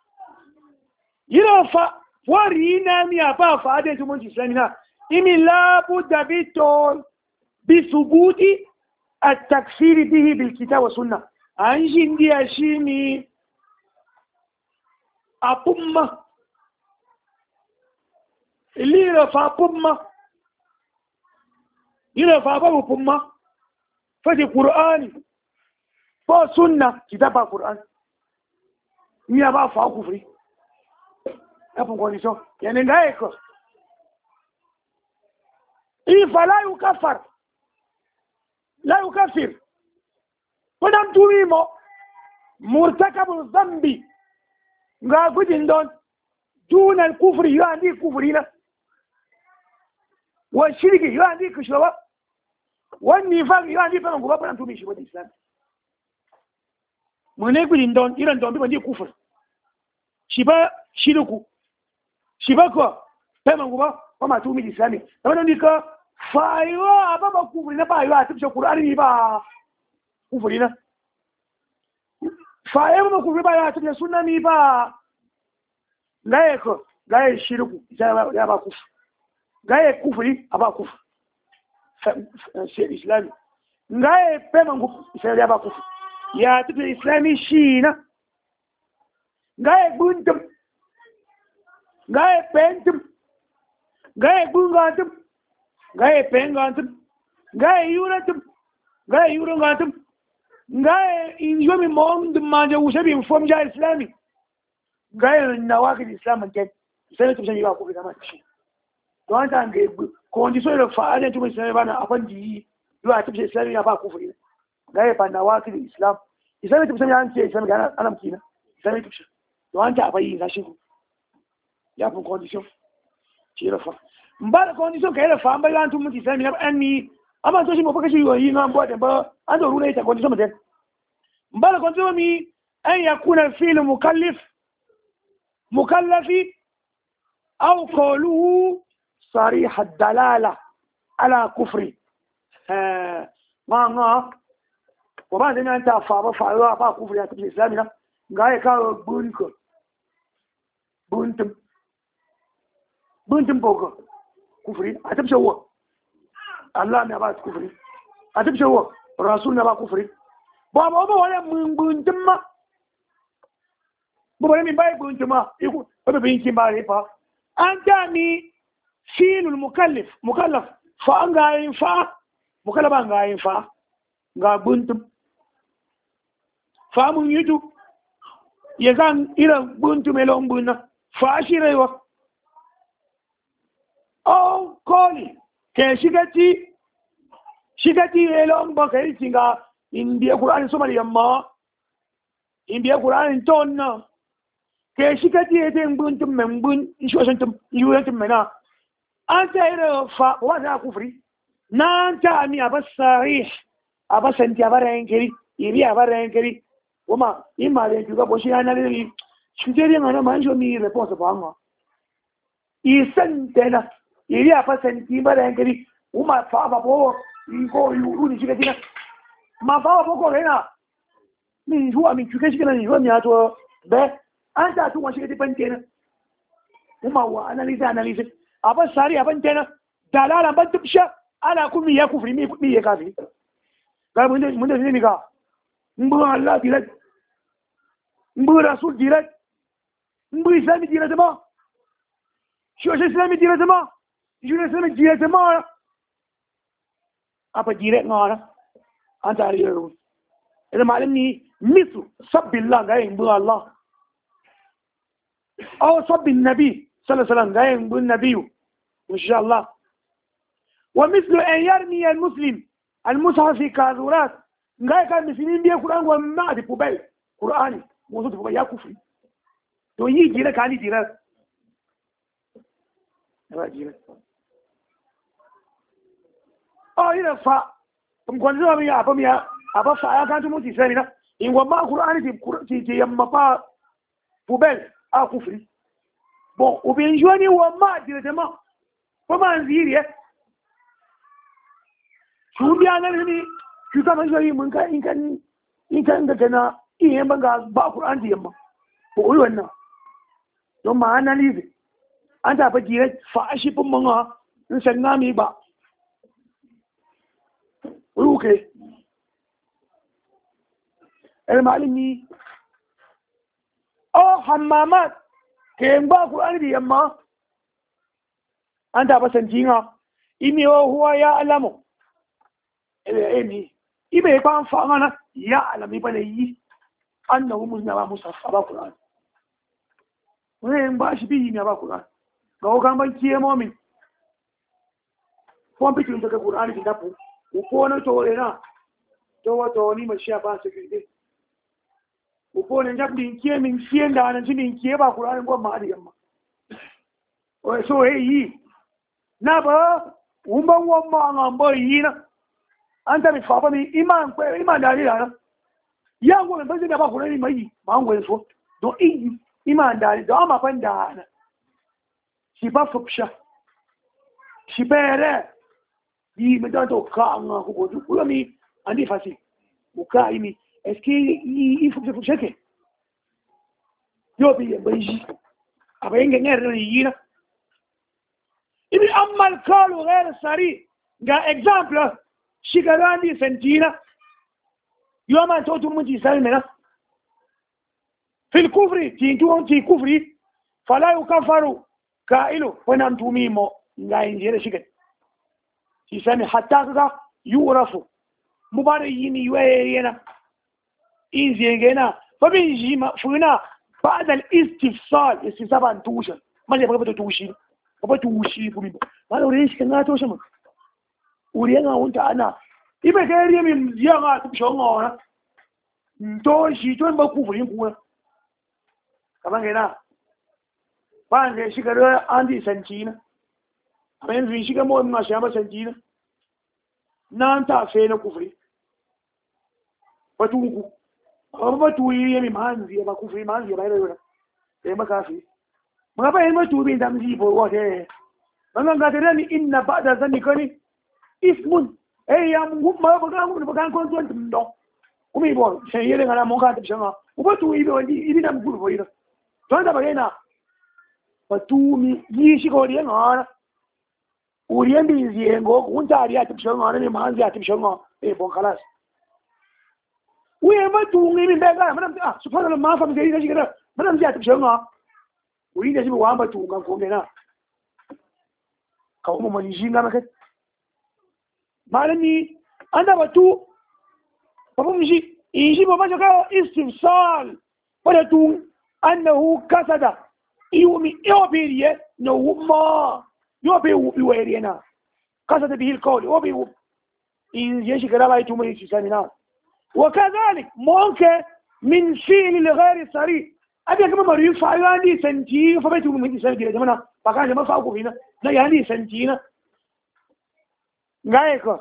yiro fa wari na mi aba fa de tumun islamina imi la budda biton bisubuti at-takfir bihi bil kitab wa sunnah an jindi ashimi apumma ilira fa apumma ila fa ba apumma fa di qur'ani fa sunna kitaba qur'an mi aba fa kufri hapo condition yani ngaeko ifa la yukafir kuna mtumimo murtakabu dhambi nga gudin don duna al-kufri yandi kufrina wa shirki yandi kushwa wa nifaq yandi fa ngo ba mtumishi wa islam mune gudin don iran don bi bandi kufur shiba shirku shibako pema nguba kama tumi islami ndio ndika fayo ababa kufuri na bayo atibisha qur'ani ni ba kufuri na fayo ba kufuri ba atibisha sunna ni ba gaeko gae shirku ya ba kufuri gae kufuri aba kufuri islami gae pema nguba ya ba kufuri ya atibisha islami shina gae buntum gaye pentum gaye bungantum gaye pengantum gaye yuratum gaye yurungantum gaye injomi mom manje ushabi inform ja islami gaye nawaki islam ken sai tum sani ba ko da mace to an ta ga condition da fa'ala tum sai bana afandi yo a tum islami ya ba ku furi gaye ba nawaki islam sai tum sani an ce islam ga alam kina sai tum to an ta bayi gashi ya fi condition ci rafa ba da condition ka yi rafa an bayan tun mutu sami na ɗanni amma to shi mafi kashi yoyi na ba da ba an da runa ita condition mutum ba da condition mi an ya kuna filin mukallafi au koluhu صريح الدلالة على كفري ما وبعد ما أنت فابا فابا كفري يا تبي إسلامنا قاعد كار بنتم بوكا كفري أتبي شو الله ما بعد كفري atibshawo rasul na ba kufri ba wala mun timma bo wala min bai bun timma iku ba bin kin ba fa anta ni filul mukallaf fa an ga yin fa mukallaba ga yin fa ga buntum fa mun yutu ya zan irin buntum elon bunna fa shirewa oh koli ke shigati elon ba kai tinga indiya qur'ani somali yamma indiya qur'ani tonna ke shigati ete buntum membun ishoshantum yuyantum mena anta ira fa wa za kufri nan ta ami abasarih abasanti abarenkeri iri abarenkeri wama ima le tuga boshi analili shuderi ngana manjo mi response banga isantena iri abasanti barenkeri uma fa babo ingo yuru ni shigatina ma fa babo rena ni huwa mi tuga shigana ni huwa mi ato be anta tu wa shigati pantena uma wa analyze abasari abantena dalala bantubsha ala kumi ya kufri mi ya kafi ga mun da ni ga mbu Allah direct mbu rasul direct mbu islami directement je islami directement je islami directement apa direct ngara antari ru ida malam ni misu sabbillah ga mbu Allah aw sabbil nabi sallallahu alaihi wasallam ga mbu nabiyu ان شاء الله ومثل ان يرمي المسلم المصحف في كاذورات ngai ka muslimin biya Qur'an wa ma di pubel Qur'ani mo so ya kufri to yi jira kani jira oh ina fa ko ndio mi apa fa ya kan tumu ti sani na in wa ma Qur'ani ti yamma fa pubel a kufri bon ou bien joni wa ma directement comment dire su biya nan ni shi kama shi mun ka in kan da kana iya banga ba Qur'an da yamma ko oi wannan don ma analyze an ta fa dire fa shi fun mun ha in san na mi ba ruke el malimi oh hammamat ke ba Qur'an da yamma an ta fa san jinga imi huwa ya alamu emi ibe ban fa ngana ya alami bane yi annahu muznaba musaffa ba Qur'an wen ba shi bi ne ba Qur'an ga o kan ban kiye momin ko bi tun daga Qur'an din dafu ko na to ina to wato ni ma shi ba su gide ko ne jak din kiye min kiye da nan din kiye ba Qur'an ko ma da yamma o so yi na ba umban wamma ngambo yi na anta mi fapa mi iman dari dana yango me bazi da ba kurani mai mango so do iman dari do ma pan dana si ba fupsha si bere di me tanto ka nga ko ko mi andi fasi o ka imi est-ce que il faut que je check yo bi baji aba inga ngere ni yina ibi amal kalu ghair sari ga exemple shigarani sentina yoma to mun ji salmena fil kufri ti kufri fala yukafaru kailu wana mtumimo ngai njere shigat si sami hatta ga yurafu mubare yini yena inzengena fabi jima funa بعد الاستفسال استفسال توشن ما جاب بده توشي بابا توشي فمي ما لو ريش كنا توشن ورينا وانت انا ibe ga riya min yanga tu shonga to shi to ba ku furin ku kaman gina ba ne shi ga andi santina aben zin shi ga mo ma sha ma santina nan ta fe na kufri batuku ba tu yi mi manzi ba kufri manzi ba ira e ma kafi ma ba ma tu bi dam ji bo wa de nan ga de ni inna ba'da zanni kani ismun ya mungu ma ba kan kon ton ndo umi bo sai yele ngala mo ka tshanga uba tu ibe wandi ibi na mkuru boira to da bagena batumi yi shi ko riya ngara uriyendi iziengo kuntari atibshonga ne manzi atibshonga bon khalas uye matungi mbega mana subhanallah mafa mzee zikira mana mzee atibshonga uinde sibu wamba tunga ngomena kauma manijinga maket malani anda watu papo mji inji baba joka istimsal pada tung annahu kasada iwmi iwbiriye no wuma yobe ubiwerena kasada bihi alqawl yobe in yeshi kala bai tumai chisanina وكذلك ممكن من فعل الغير صريح ابي كما مريم فايواني سنتي فبيتو من سنتي يا جماعه فكان ما فاقوا فينا لا يعني سنتينا غايكو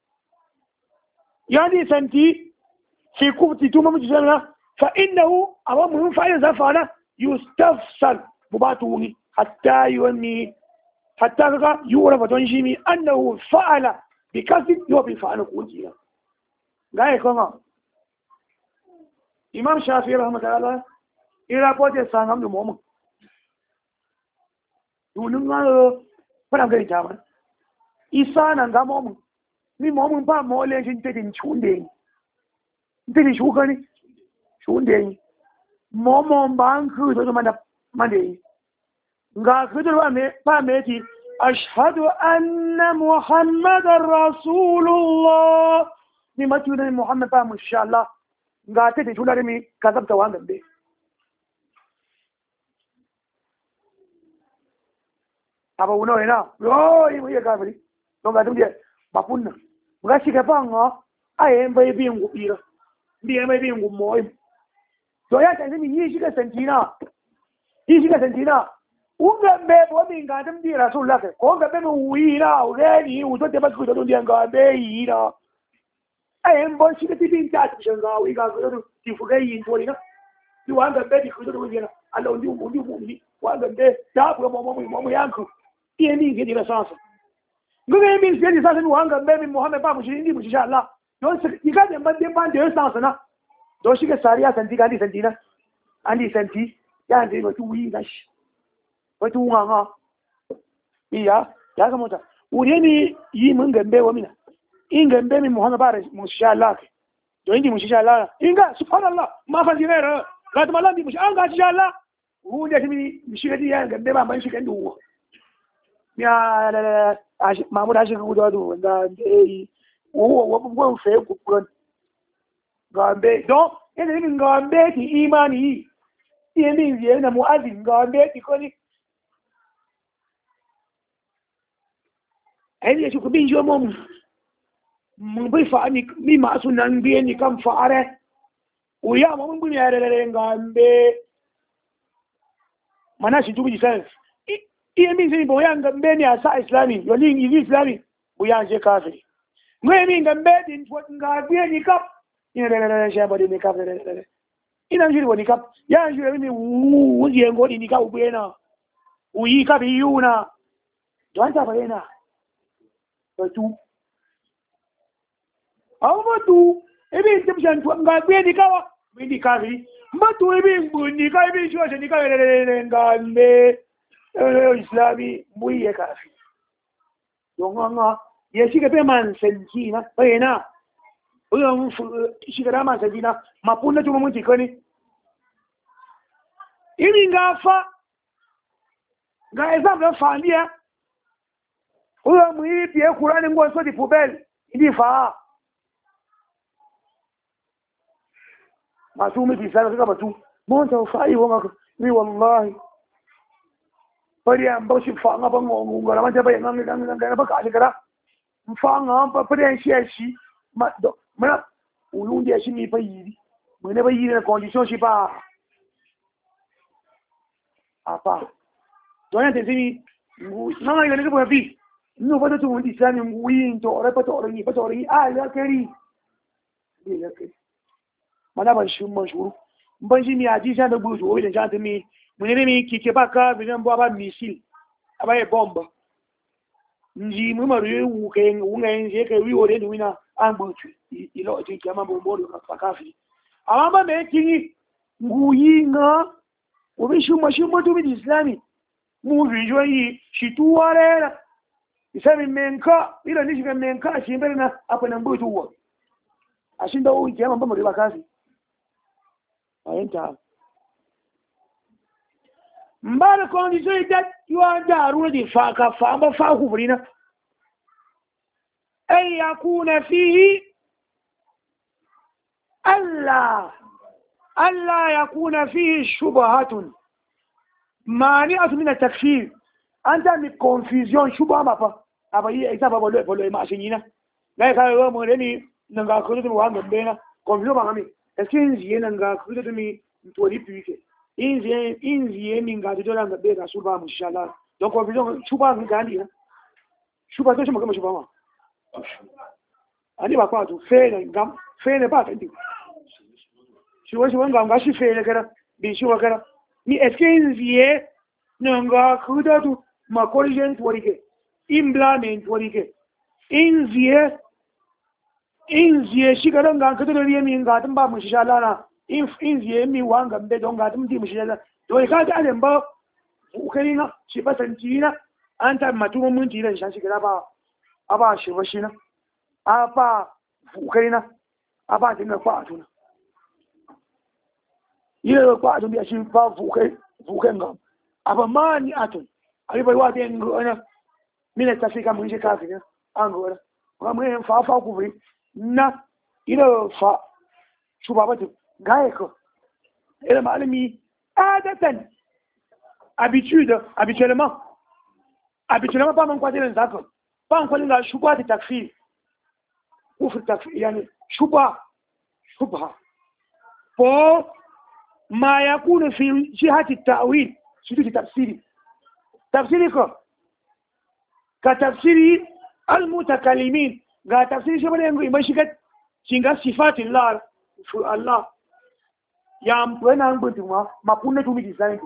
يعني سنتي في كوبتي توما مجسنا فانه او من فاعل زفانا يستفسر بباتوني حتى يوني حتى يعرف تنجيمي انه فعل بكسب يوبي فعل كوجينا غايكو ما امام شافعي رحمه الله ira pote sangam du mom dunun ngalo para gari jama isa na ngamo ni mom pa mo le jinte din chunde ndini shukani chunde momo banku do manda mande nga kudur pa meti ashhadu anna muhammadar rasulullah ni matuna muhammad pa inshallah nga te chulare mi kazabta wangambe aba uno ina yo iye kabri donga tumje bapunna mugashika panga ayemba ibingu bira ndiyemba ibingu moyo to ya tanzi mi yishika sentina unga mbebo minga tamdi rasulullah ko nga bebe uira ureni uzote basi kuto ndiye ngambe ira ayemba shika tibinta tshanga wiga kuto tifugai intolina ti wanga mbedi kuto ndiyana alla undi wanga mbe tabu momo yangu iye ni ngedi la sasa ngwe mi ngedi sasa ni wanga mbebe Muhammad ba mushindi inshallah don ikaje mbande sasa na do shike sariya santi gandi santina andi santi ya ndi watu wingash watu nganga iya ya kamota ureni yi mungambe wa mina ingambe mi Muhammad ba inshallah do indi inshallah inga subhanallah ma fazirera gad malandi inshallah inshallah hunde timi mishigadi ya ngambe ba man shike ndu ya Mahmud ashika kudodo ngambe wo fe kukuran ngambe donc ene ni ngambe ti imani yemi nziye na muadhin ngambe ti koni ayi shi kubin jo mom mun bai fa ni mi ma sunan biye ni kam fare uya mun bin ya rere ngambe mana shi tubi sans iye mi zini boya ngambe ni asa islami yoli ngi islami buya je kafiri ngwe mi ngambe din ngambe ni kap ina shamba ni kap ina njiri woni kap ya njiri mi wuzi ngodi ni kap ubena uyi kap yuna donta bayena tu awatu ebi timshan tu ngambe ni kawa mi kafiri mbatu ebi mbundi ka ebi shoshe ni ka ngambe islami muye kafi yonganga yeshike pe man senjina bayena uyo shikara man senjina mapunda tu muti koni ili ngafa nga example fandia uyo muipi e Qur'ani ngo so di poubelle ndi fa masumi bisana kama tu monta ufai wonga ni wallahi pariya mba shi fanga ba ngongo la manje ba nganga ba ka shikara mfanga ba pariya shi ma do mana ulundi shi mi pa yiri mene ba yiri na condition shi ba apa dona tezini ngu nanga ile ne ko bi no ba to ndi sani ngu yin to ore pa to ore ah ya keri ya keri mana ba shi mashuru mban shi mi aji sa da buju o ile jante mi mwenye mi kike baka binyambo aba misil aba e bomba nji mumaru yuke ungenje ke wi ore wina ambuchu ilo ti kama bombo ka kafi amamba me kingi nguyinga obishu mashimbo tu bi islami mu vijo yi shituarera isemi menka ila nishika menka shimbele na hapo na mbutu huo ashinda huyu jamaa mbona riba kazi ayenta mbara condition idat yuanda aruna di faka famba fa kuvrina ay yakuna fihi alla yakuna fihi shubahatun mani'atu min at-takfir anta mi confusion shubha mapa aba yi example bolo ma shinyina ngai ka yo mo ni nanga ko to wa ngambena confusion ba ngami esinzi nanga ko to mi tori pike inzi mi ngati to langa be ka shubha mushala donc confusion shubha ngandi shubha to shuma kama shubha ma ani ba kwa tu fene ngam fene ba kandi shiwa ngam shi fene kara bi shiwa kara ni esinzi nanga ko to ma corrigen tuorike implement tuorike inzie shikara nganga to riye mi ngatum ba mushala na inzie mi wanga mbe don ngatum di mushala to ka ta ale mba ukarina shi basantina anta matumo mun tira shan shikara ba aba shi bashina aba ukarina aba dinga kwa atuna yele kwa atun bi shi ba fukai ngam aba mani atun alipo wate ngona mina tafika mwinje kazi angora ngamwe fa kuvi na ilo fa shubabatu gaeko ele malami adatan habituellement pas man kwa tena zako pas kwa tena shubha takfir kufur takfir yani shubha po ma yakunu fi jihati at-ta'wil shudu tafsiri ko ka tafsiri al-mutakallimin ga tafsiri shi bane imam shiga cinga sifatillah fu Allah ya mpena ngutuma mapune tumi design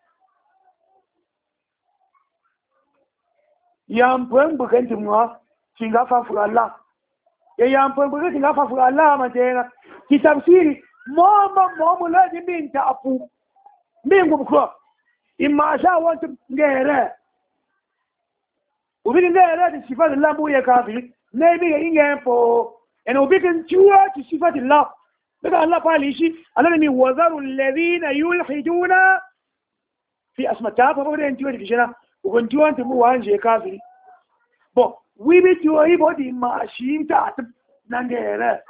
ya mpena ngutuma cinga fa fu Allah ya mpena cinga fa fu Allah matena ki tafsiri momo lazim binta apu mbingu mkro imma sha wanta ngere ubiri ngere di sifati Allah buye kafi maybe ingepo eno bikin chuwa ti sifati Allah daga Allah pali shi Allah ni wazaru alladhina yulhiduna fi asmata fa bode ntiwa di jena ugontiwa ntimu wanje kafi bo wibi tiwa ibodi ma shinta nangere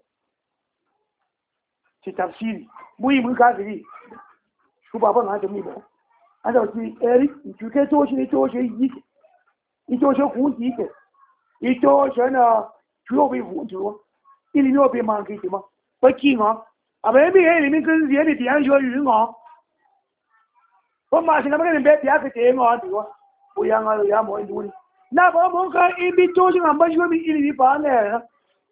ti tafsiri buyi mun kafi ku baban hada mi ba ada ti eri tuke to shi yi ito shi ku yi ke ito shi na tuo bi fu tuo ili no bi man ki ma ba ki ma abe bi he ni kan zie ni ti an jo yu ngo ko ma shi na ba ni be ti aka te ngo tuo bu ya nga ya mo ndu ni na ba mo ka ibi to shi ngamba jo bi ili bi pa ne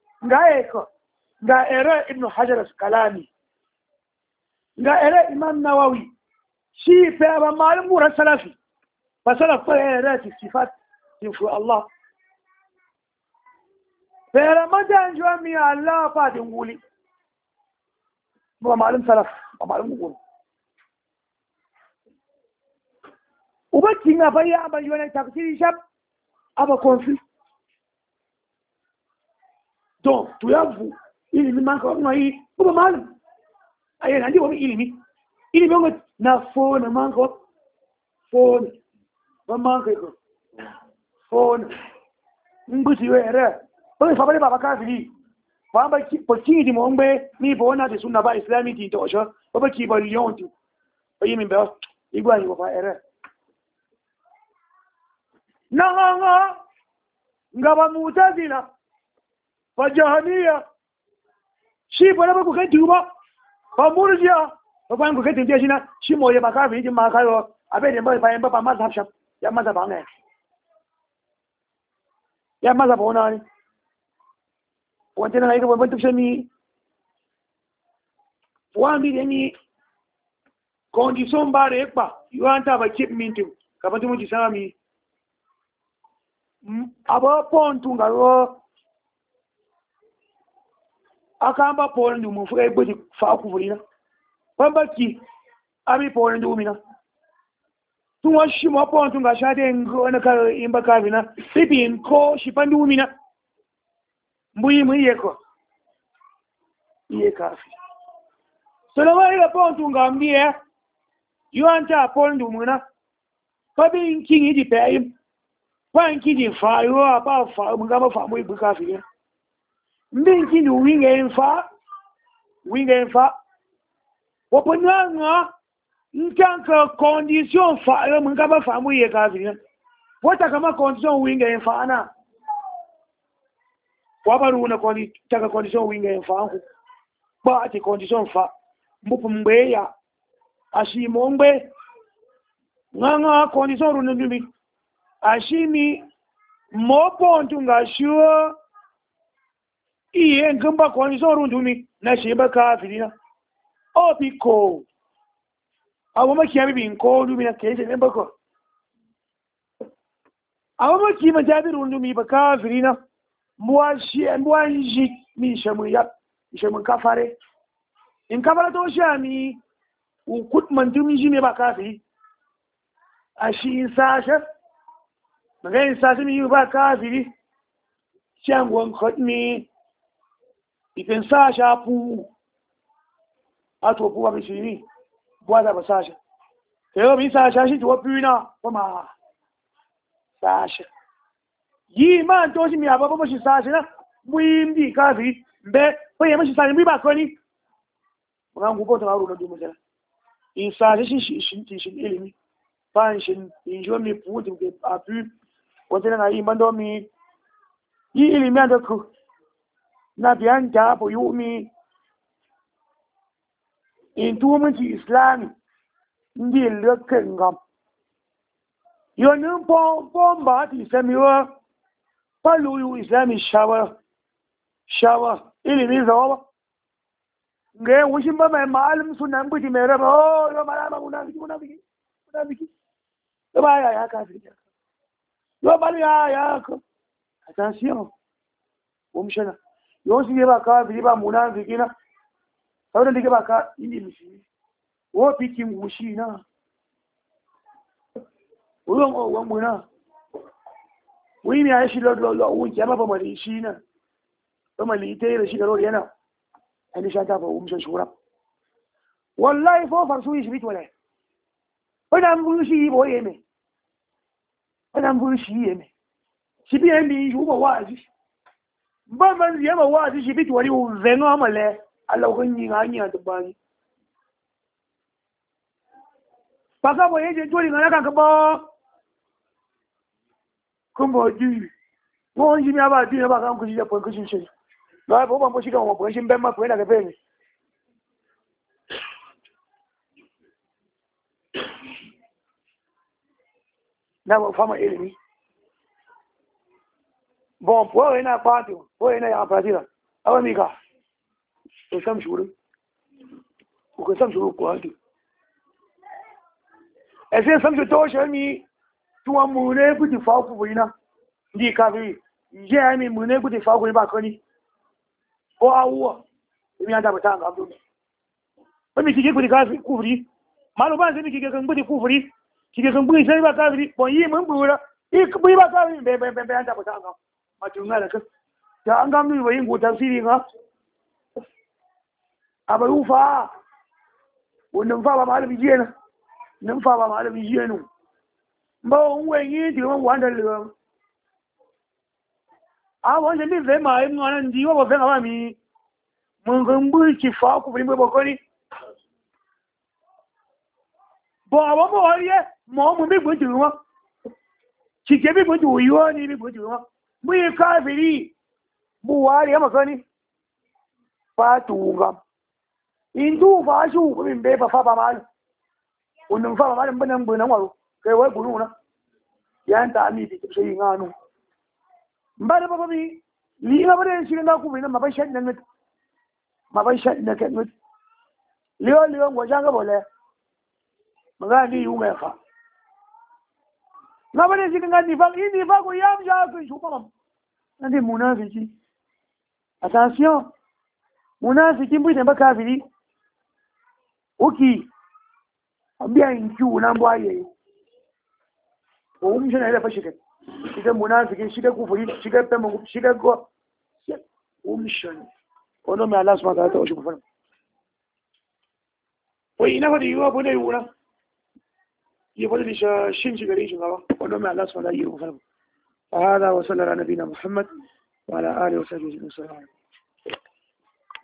nga era ibn hajar al-kalami nga era imam nawawi shi fa ba malum ran salafi fa salaf fa era sifat في الله فرمضان جميع الله فاتن قولي ما معلوم سلف ما معلوم نقول وبتشينا فيا أبا يوانا تفسير شاب أبا كونفي دون تيابو إلي من مانكو ما هي هو معلوم أيه عندي هو إلي مانكو نافون مانكو فون مانكو فون mbuti wera bale fabale baba kafiri famba ki di mombe mi bona de sunna ba islami ti to sho baba ki bari yonti bayi min ba igwa ni ba era na ngaba mutazila fa jahaniya shi bala ba ku kai duba fa murjiya ba ku kai tinje shi na shi moye ba kafiri ji ma kayo abe de ba mazhab shab ya mazhab ne ya maza ba wani ne wancan na yi gaba ban tafshe mi wani da ni kondison ba da yakpa yiwuwa ta ba keep mintin kafin tun mutu sami abuwa tun garo aka ba pawon da mu fuka yi gbaji fa'aku furina ban baki abi pawon da umina tuwa shi mapo tunga shade ngo na ka imba kavina bibi nko shipandu mina mbuyi mwiyeko iye kafi soloma ila po tunga mbie yuanta apondu muna pabi nkingi di peyim pa nkidi fa yo apa fa mga fa mwe bukafi mbi nkidi winge fa woponyanga nkanka condition fa yo mga fa mwe kafi wata kama condition winge fa na wabaru na taka condition winge fa ba ati condition fa mbupu mbe ya ashimo mbe nganga condition runundumi ashimi mopo ntunga shuo iye ngamba condition rundumi na sheba kafirina opiko awoma kiyabi binko lumi na kese nembako awoma kima jabi rundumi ba kafirina mwanji mi shamu kafare in kafara to shami ukut mandumi jime ba kafiri ashi insasha maga insasha mi ba kafiri shangwan khotmi ipen sasha pu ato pu ba bishini bwaza ba sasha teo mi sasha shi to puna koma sasha yi man to shi mi aba ba shi sasha na muimdi kafiri mbe ko yema shi sasha mi ba koni rangu bota na ruwa dumu jana in sa shi ilimi ban shi in jo mi puti ke apu wata na yi mando mi yi ilimi da ku na biyan ta bo yumi in tumunci islami ndi lokan gam yo nun pon ba ti samiwa palu yu islami shawa ilimi zawa nge wushin ba mai ma'alim sunan buti mai raba oh yo malama munafiki yo ba ya kafiri yo balu ya ko attention umshana yo shi ba kafiri ba munafiki na sauran dige ba ka yi mishi wo pikin wushi na wo muna wi mi ya shi lo wun ke ba mali shi na ba mali tai da shi garo yana ani shata ba umshan shura wallahi fo farsu yi shi wala wadan bu shi bo yeme wadan bu shi yeme shi bi en bi ju ba wazi ba man yema wazi shi bi wali u zeno amale Allah kun yi hanya da bani baka bo yeje jori ngana kan ba kun bo ji mo yi mi aba di ba kan ku ji da pon ku shi ba bo ban bo shi kan mo bo shi ben ma ko ina ga ben na ba fama ilimi bon po ina party po ina ya pratira awa mika to sam shuru ko sam shuru ko ati ese sam to shami tuwa mune kuti fa ku bina ndi ka bi je mi mune kuti fa ku ba ko ni ko awuwa mi anda batanga abdu ba mi kike kuti ka ku buri malo ba se mi kike kan kuti ku buri kike kan buri sai ba ka buri bon yi mun bura ik buri ba ka buri be anda batanga matunga da ka ta an ga mi bayin go tafsiri ga abaru fa wannan fa ba malami jiya na nan fa ba malami jiya nu ba won yi di won wanda le a won je mi ve ma mu anan di wo ve ma mi mun gambu ki fa ku bi bo ko ni bo awo mo ye mo mu bi gboju won ki je bi gboju yo ni bi gboju won mu yi kafiri bu wari ya makani fa tuga indu fa shu ko min be ba fa ba mal unun fa ba mal banan bunan waro kai wai bunu na yan ta mi bi sai nganu mbare ba bi li na bare shi na ku bin ma ban shan nan ma ban shan na kan liyo ngojanga bole magani yu me fa na bare shi kan ni fa ko yam ja ku shu ba nande munafiki attention munafiki mbu ne kafiri uki ambia inju na mbwaye ko mun shi ne da fashi kai idan munafikin shiga kufuri shiga pema shiga go umshan ono mai Allah subhanahu wa ta'ala shi kufur wai ina fa da yiwa bane yura ya fadi da shin shi gare shi gaba ono mai Allah subhanahu wa ta'ala yi kufur fa hada wa sallallahu ala nabiyina muhammad wa ala alihi wa sahbihi wa sallam